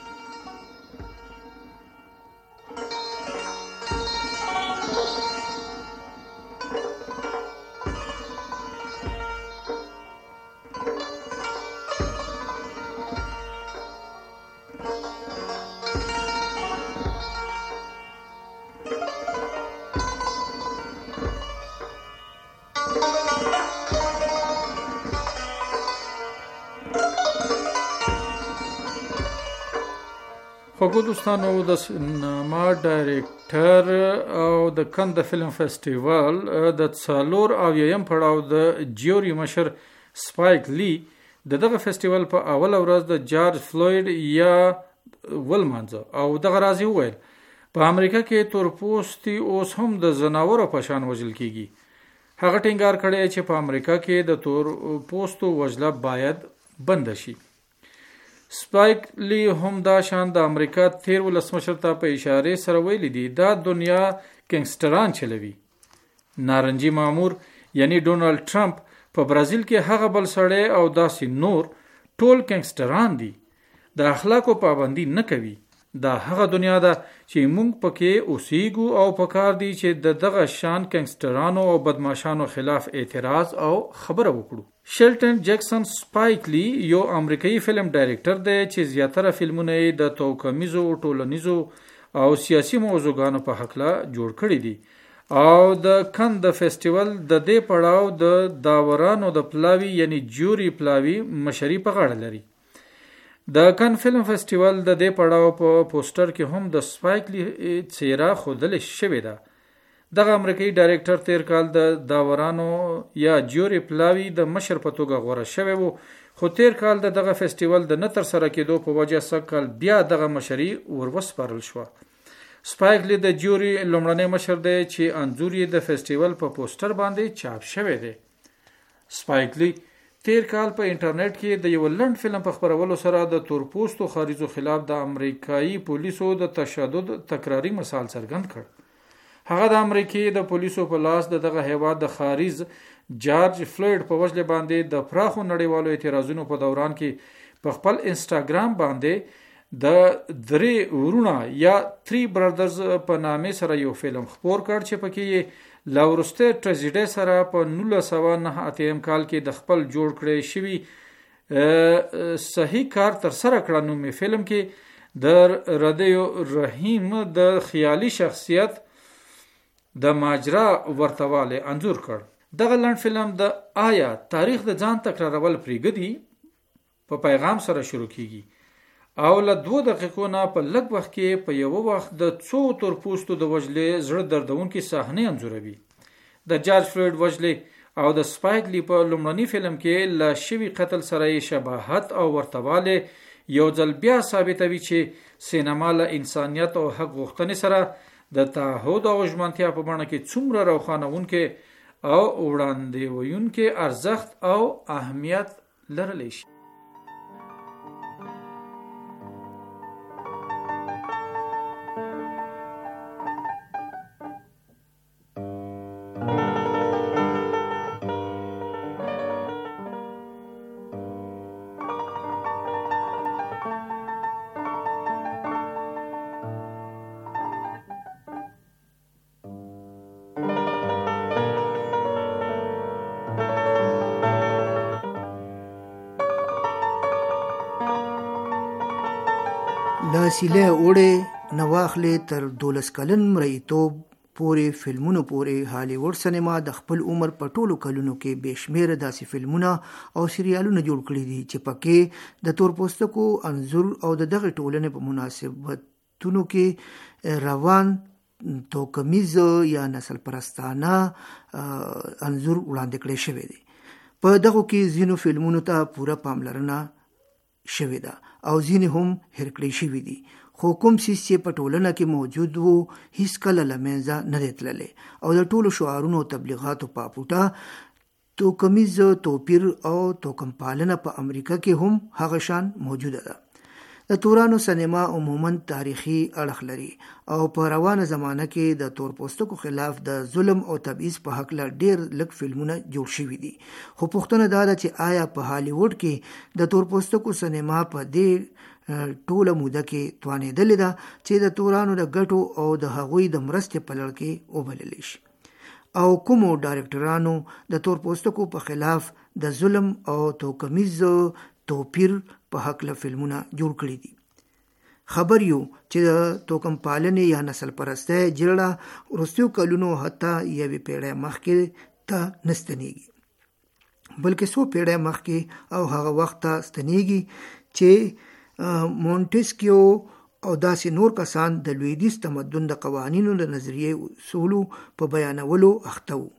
خوږو دوستانو، د سینما ډایرکټر او د کن د فلم فیسټیوال د 4 پړاو د جیوري مشر سپایک لی دغه فیسټیوال په اوله ورځ د جارج فلوید یا ولمانځه او دغه راځي وویل په امریکا کې تورپوستي اوس هم د زناورو په شان وژل کیږي. هغه ټینګار کړی چې په امریکا کې د تورپوستو وژل باید بند شي. سپایک لی هم دا شان د امریکا 13 ولسمشر ته په اشاره سره ویلي دي دا دنیا ګنګسټران چلوي. نارنجي مامور یعنی ډونالد ټرمپ په برازیل کې هغه بل سړی او داسې نور ټول ګنګسټران دي. د اخلاقو پابندي نه کوي دا هغه دنیا ده چې موږ پکې اوسېږو او پکار دی چې د دغه شان گنگسترانو او بدمعشانو خلاف اعتراض او خبره وکړو. شیلټن جیکسن سپایک لی یو امریکایي فلم ډایرکټر دی چې زیاتره فلمونه یې د توکمیزو، ټولنیزو او سیاسي موضوعګانو په حقله جوړ کړي دي او د کن د فیسټیوال د دې پړاو د داورانو د پلاوی یعنی جوري پلاوی مشري په غاړه لري. د کن فلم فیسټیوال د دې پړاو په پوسټر کې هم د سپایک لی څیره ښودل شوې ده. دغه امریکایي ډایرکټر تیر کال د داورانو یا جوري پلاوی د مشر په توګه غوړه شوی وو، خو تیر کال دغه فیسټیوال د نه تر سره کېدو په وجه سږ بیا دغه مشري وروسپارل شوه. سپایک لی د جوري لومړنی مشر دی چې انځور یې د فیسټیوال په پوسټر باندې چاپ شوی دی. سپایک لی تیر کال په انټرنیټ کې د یو لنډ فلم په خپرولو سره د تورپوستو خارجو خلاف د امریکایي پولیسو د تشدد تکراری مثال څرګند کړ. هغه د امریکای د پولیسو په لاس دغه هیواد د خارج جارج فلوید په وجه باندې د پراخو نړیوالو اعتراضونو په دوران کې په خپل انسټاګرام باندې د درې ورونه یا 3 برادرز په نامه سره یو فلم خپور کړ چې پکې لاورسته ټریجډي سره په 1989 کال کې د خپل جوړ کړی شوی صحیح کار تر سره کړ. نو می فلم کې د ردیو رحیم د خیالي شخصیت د ماجرا ورتواله انځور کړ. دغه لنډ فلم د آیا تاریخ د ځان تکرارول پریږدي په پیغام سره شروع کیږي او له 2 دقیقو نه په لږ وخت کې په یو وخت د څو تورپوستو د وجلې زړه دردونکې صحنې انځوروي. د جارج فلوید وجلې او د سپایک لی په لومړني فلم کې له شوي قتل سره شباهت او ورتواله یو ځل بیا ثابتوي چې سینما له انسانیت او حق غوښتنې سره د تعهد او ژمنتیا په بڼه کې څومره روښانونکې او وړاندې ویونکې ارزښت او اهمیت لرلی شي. سیله اوړې نواخلې تر 12 کلن مریتوب پورې فلمونو پورې هالیوډ سینما د خپل عمر په ټولو کلونو کې بشمیره داسې فلمونه او سریالونه جوړ کړي دي چې پکې د تورپوستکو انځور او دغه ټولنې په مناسبتونو کې روان توکمیز یا نسل پرستانه انځور وړاندې کړی شوی دی. په دغه کې ځینو فلمونو ته پوره پاملرنه شوی ده او ځینې هم هېر کړی شوي دي، خو کوم څیز چې په ټولنه کې موجود وو هیڅ کله له منځه نه دی تللی او د ټولو شعارونو او تبلیغاتو په پوټه توکمیز توپیر او توکم پالنه په امریکا کې هم هغه شان موجوده ده. د تورانو سینما عموما تاریخي اړخ لري او په روانه زمانه کې د تورپوستکو خلاف د ظلم او تبعیض په حق له ډیر لږ فلمونه جوړ شوي دي. خو پوښتنه دا ده چې آیا په هالیوډ کې د تورپوستکو سینما په دې ټوله موده کې توانېدلې ده چې د تورانو د ګټو او د هغوی د مرستې په لړ کې وبللی شي؟ او کومو ډایرکټرانو د تورپوستکو په خلاف د ظلم او توکمیز توپیر په حق له فلمونه جوړ کړي دي؟ خبر یو چې د توکم پالنې یا نسل پرستۍ جرړه وروستیو کلونو حتی یوې پیړۍ مخکې ته نه ستنېږي، بلکې څو پیړۍ مخکې او هغه وخت ته ستنېږي چې مونټسکیو او داسې نور کسان د لویدیځ تمدن د قوانینو د نظریې اصولو په بیانولو اخته وو.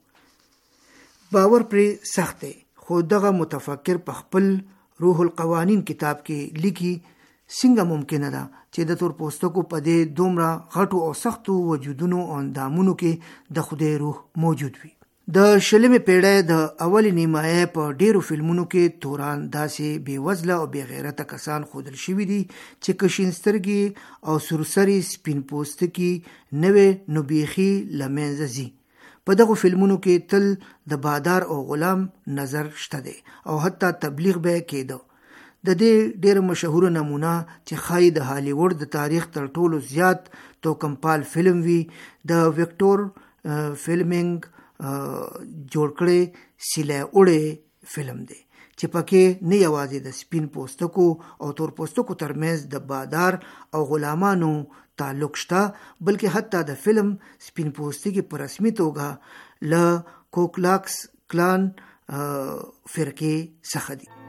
باور پرې سخت دی، خو دغه متفکر په خپل روح القوانین کتاب کې لیکي څنګه ممکنه ده چې د تورپوستکو په دې دومره غټو او سختو وجودونو او اندامونو کې د خدای روح موجود وي. د 20مې پیړۍ د اولې نیمایي په ډیرو فلمونو کې توران داسې بېوزله او بېغیرته کسان ښودل شوي دي چې که شین سترګې او سورسري سپین پوستکي نه وي نو بیخي له منځه ځي. په دغو فلمونو کې تل د بادار او غلام نظر شته دی او حتی تبلیغ به کېده. د دې ډېر مشهور نمونه چې خای د هالیوډ د تاریخ تر ټولو زیات توکمپال فلم وی د وکټور فلمینګ جوړ کړي سیله وړې فلم دی چې پکې نه یوازې د سپین پوستکو او تور پوستکو ترمنځ د بادار او غلامانو تعلق شته، بلکې حتی د فلم سپین پوستکي په رسمي توګه له کوکلاکس کلان فرقې څخه دي.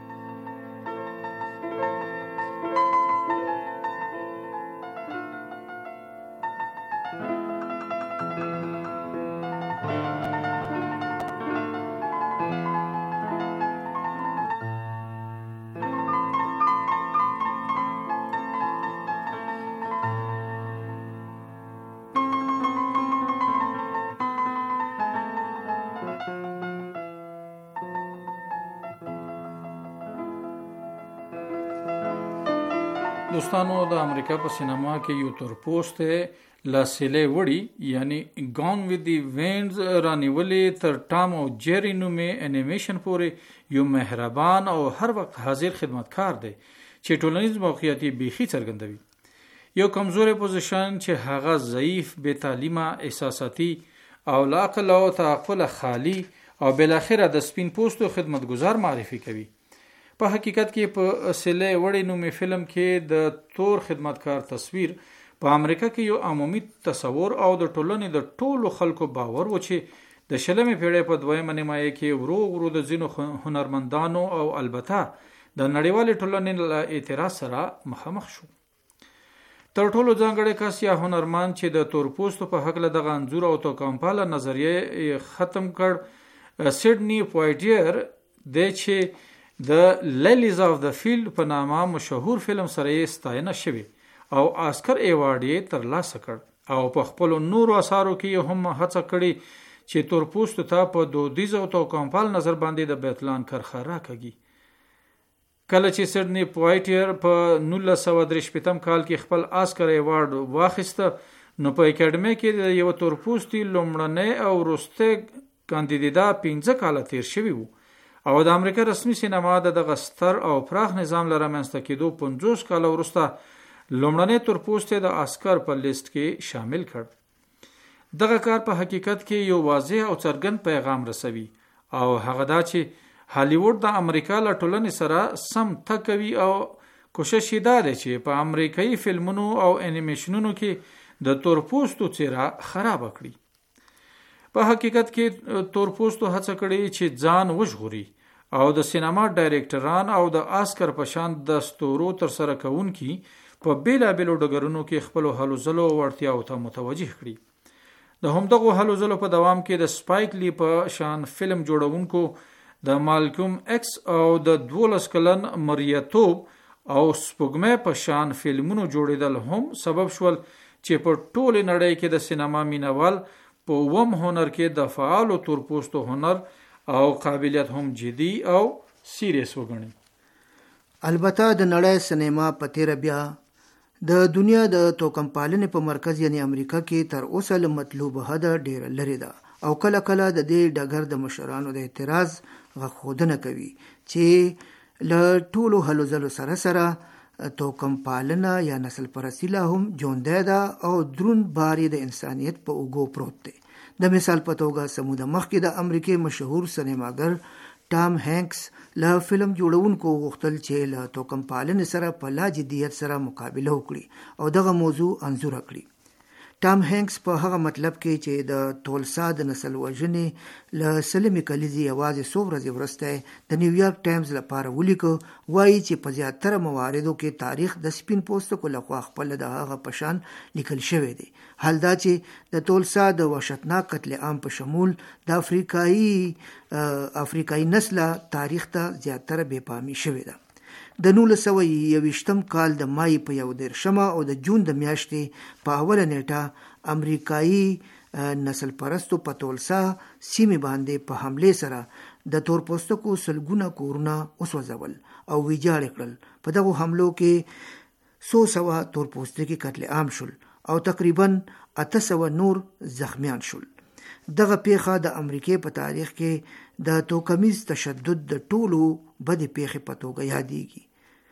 دوستانو، د امریکا په سینما کې یو تور پوست لاسیلې وړي یعنی گون وذ دی وینز رانیولې تر ټام او جری نومې انیمیشن پورې یو مهربان او هر وخت حاضر خدمتکار دی چې ټولنیز موقعیت بیخي څرګندوي. یو کمزوري پوزیشن چې هغه ضعیف، بې تعلیمه، احساساتي او له عقل او تعقل خالی او بالاخره د سپین پوستو خدمتګزار معرفي کوي. په حقیقت کې په سیلې وړې نومې فلم کې د تور خدمتکار تصویر په امریکا کې یو عمومي تصور او د ټولنې د ټولو خلکو باور و چې د شلمې پیړۍ په دویمه نیمایي کې ورو ورو د ځینو هنرمندانو او البته د نړیوالې ټولنې له اعتراض سره مخامخ شو. تر ټولو ځانګړی کس یا هنرمند چې د تور پوستو په حق له دغه انځور او توکمپاله نظریه ختم کړ سیډنی پوایټیر دی چې د لیلیز آف د فیلډ په نامه مشهور فلم سره یې ستاینه شوی او آسکر ایوارډ یې ترلاسه کړ او په خپل نورو اثارو کې هم هڅه کړې چې تور پوستو ته په دودیز او توکمپال نظر باندې د بیتلان کرخه راکږي. کله چې سیډنی پوایټیر په 1963 کال کې خپل آسکر ایوارډ واخیسته نو په اکیډمي کې د یو تور پوستي لومړنۍ او وروستۍ کاندیدا 15 کال تیر شوی وو او د امریکا رسمي سینما د دغه ستر او پراخ نظام لپاره منځته کېدو 50 کال وروسته لومړنۍ تور پوستي د آسکر په لیست کې شامل کړ. دغه کار په حقیقت کې یو واضح او څرګند پیغام رسوي او هغه دا چې هالیوډ د امریکا له ټولنې سره سم تکوي او کوشش یې دا دی چې په امریکایي فلمونو او انیمیشنونو کې د تور پوستو څیره خراب کړي. په حقیقت کې تور پوستو هڅه کړې چې ځان وژغوري او د سینما ډایرکټران او د آسکر په شان د ستورو تر سره کوونکي په بیلابیلو ډګرونو کې خپل هلو ځلو وړتیاو ته متوجه کړي. د همدغو هلو ځلو په دوام کې د سپایک لی په شان فلم جوړونکو د مالکوم ایکس او د 12 کلن مریتوب او سپوږمۍ په شان فلمونو جوړیدل هم سبب شول چې په ټوله نړۍ کې د سینما مینوال په وم هنر کې د فعال تور پوستو هنر او قابلیت هم جدي او سیریس وګڼي. البته د نړۍ سینما په تیر بیا د دنیا د توکمپالنې په مرکز یعنی امریکا کې تر اوسه له مطلوب حد ډیر لري ده او کله کله د دې ډګر د مشرانو د اعتراض غوښتنه کوي چې له ټولو هلو ځلو سره سره توکمپالنه یا نسل پرستی لا هم ژوندی ده او درون بار د انسانیت په اوږو پروت دی. د مثال په توګه سموده مخکې د امریکای مشهور سینماګر ټام هینکس له فلم جوړونکو غوښتل چې له توکمپالنې سره په لا جدیت سره مقابله وکړي او دغه موضوع انځور کړي. ټام هینکس په هغه مطلب کې چې د تولسا د نسل وژنې له سلمې کلیزې یوازې څو ورځې وروسته د نیویارک ټایمز لپاره ولیکو وایي چې په زیاتره مواردو کې تاریخ د سپین پوستکو لخوا خپل د هغه په شان لیکل شوی دی. حال دا چې د تولسا د وحشتناک قتل عام په شمول د افریقایي نسله تاریخ ته زیاتره بې پامي شوی ده. د 1921 کال د مای په 11 او د جون د میاشتې په اوله نیټه امریکایي نسل پرستو په تولسا سیمې باندې په حمله سره د تور پوستکو سلګونه کورونه وسوځول او ویجاړ کړل. په دغه حملو کې 100 تور پوستکي قتل عام شول او تقریبا 800 نور زخمیان شول. دغه پیښه د امریکای په تاریخ کې د توکمیز تشدد د ټولو بدې پیښې په توګه یادېږي.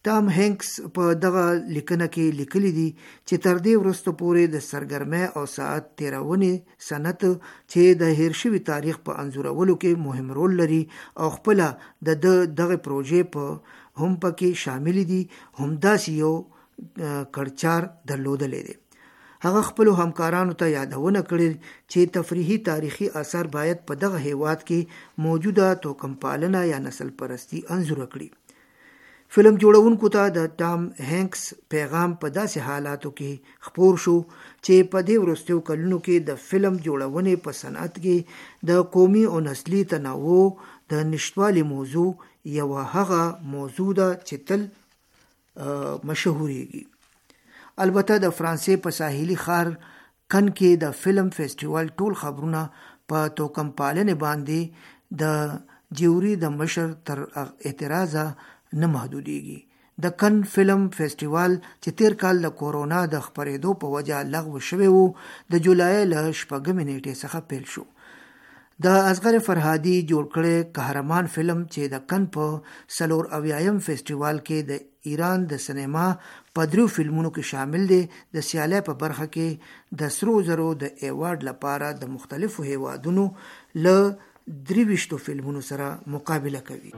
ټام هینکس په دغه لیکنه کې لیکلی دی چې تر دې وروسته پورې د سرګرمۍ او ساعت تیرونې صنعت چې د هیر شوي تاریخ په انځورولو کې مهم رول لري او خپل د دغه پروژې په هم پکې شامل دي، همداسې یو کړچار درلودلې دی. هغه خپل همکارانو ته یادونه کړې چې تفریحي تاریخي آثار باید په دغه هیواد کې موجوده توکم پالنه یا نسل پرستی انځور کړي. فلم جوړونکو ته د ټام هینکس پیغام په داسې حالاتو کې خپور شو چې په دې وروستیو کلونو کې د فلم جوړونې په صنعت کې د قومي او نسلي تنوع د نشتوالي موضوع یو هغه موضوع ده چې تل مشهورېږي. البته د فرانسې په ساحلي ښار کن کې د فلم فیسټیوال ټول خبرونه په توکم پالنې باندې د جیوري د مشر تر اعتراضه نه محدودېږي. د کن فلم فیسټیوال چې تیر کال د کورونا د خپرېدو په وجه لغوه شوی وو، د جولای له 6 نیټې څخه پیل شو. د اصغر فرهادي جوړ کړی قهرمان فلم چې د کن په 40 فیسټیوال کې د ایران د سینما په 3 فلمونو کې شامل دی، د سیالۍ په برخه کې د سرو زرو د ایوارډ لپاره د مختلفو هیوادونو له 23 فلمونو سره مقابله کوي.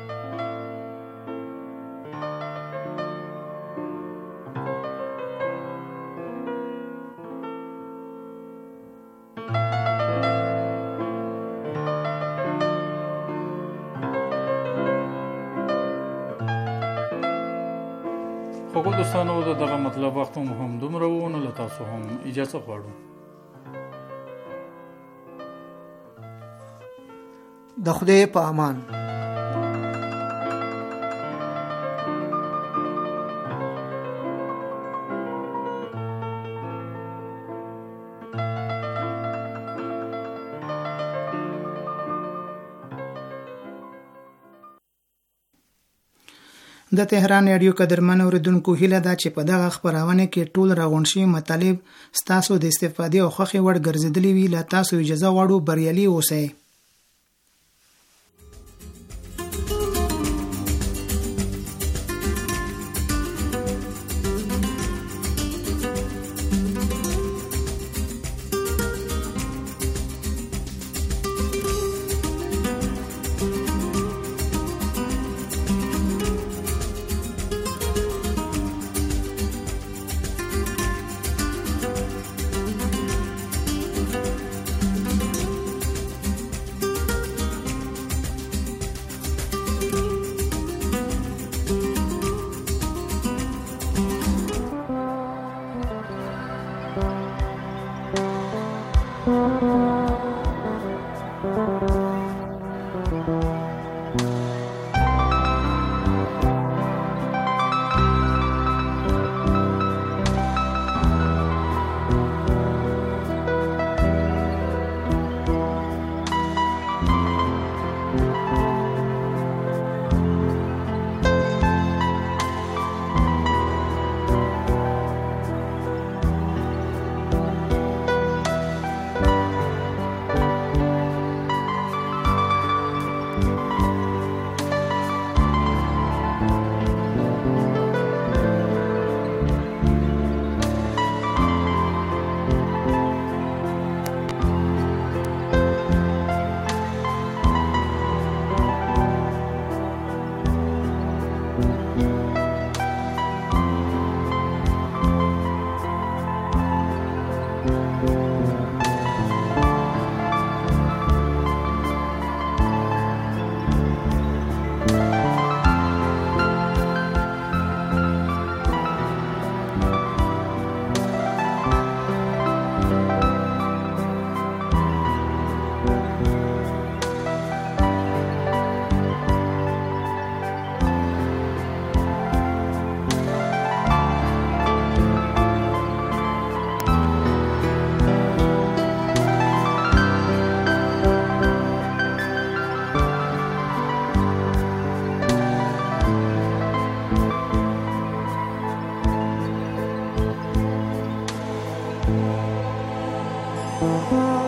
خو دوستانو دغه مطلب وخت هم دومره و، نو له تاسو هم اجازه غواړو. د خدای په امان. د تهران رادیو قدرمن اوریدونکو هیله ده چې په دغه خبرونه کې ټول راغونډ شوي مطالب ستاسو د استفادې او خوښې وړ ګرځېدلي وي. له تاسو اجازه غواړو، بریالي اوسئ. Thank you.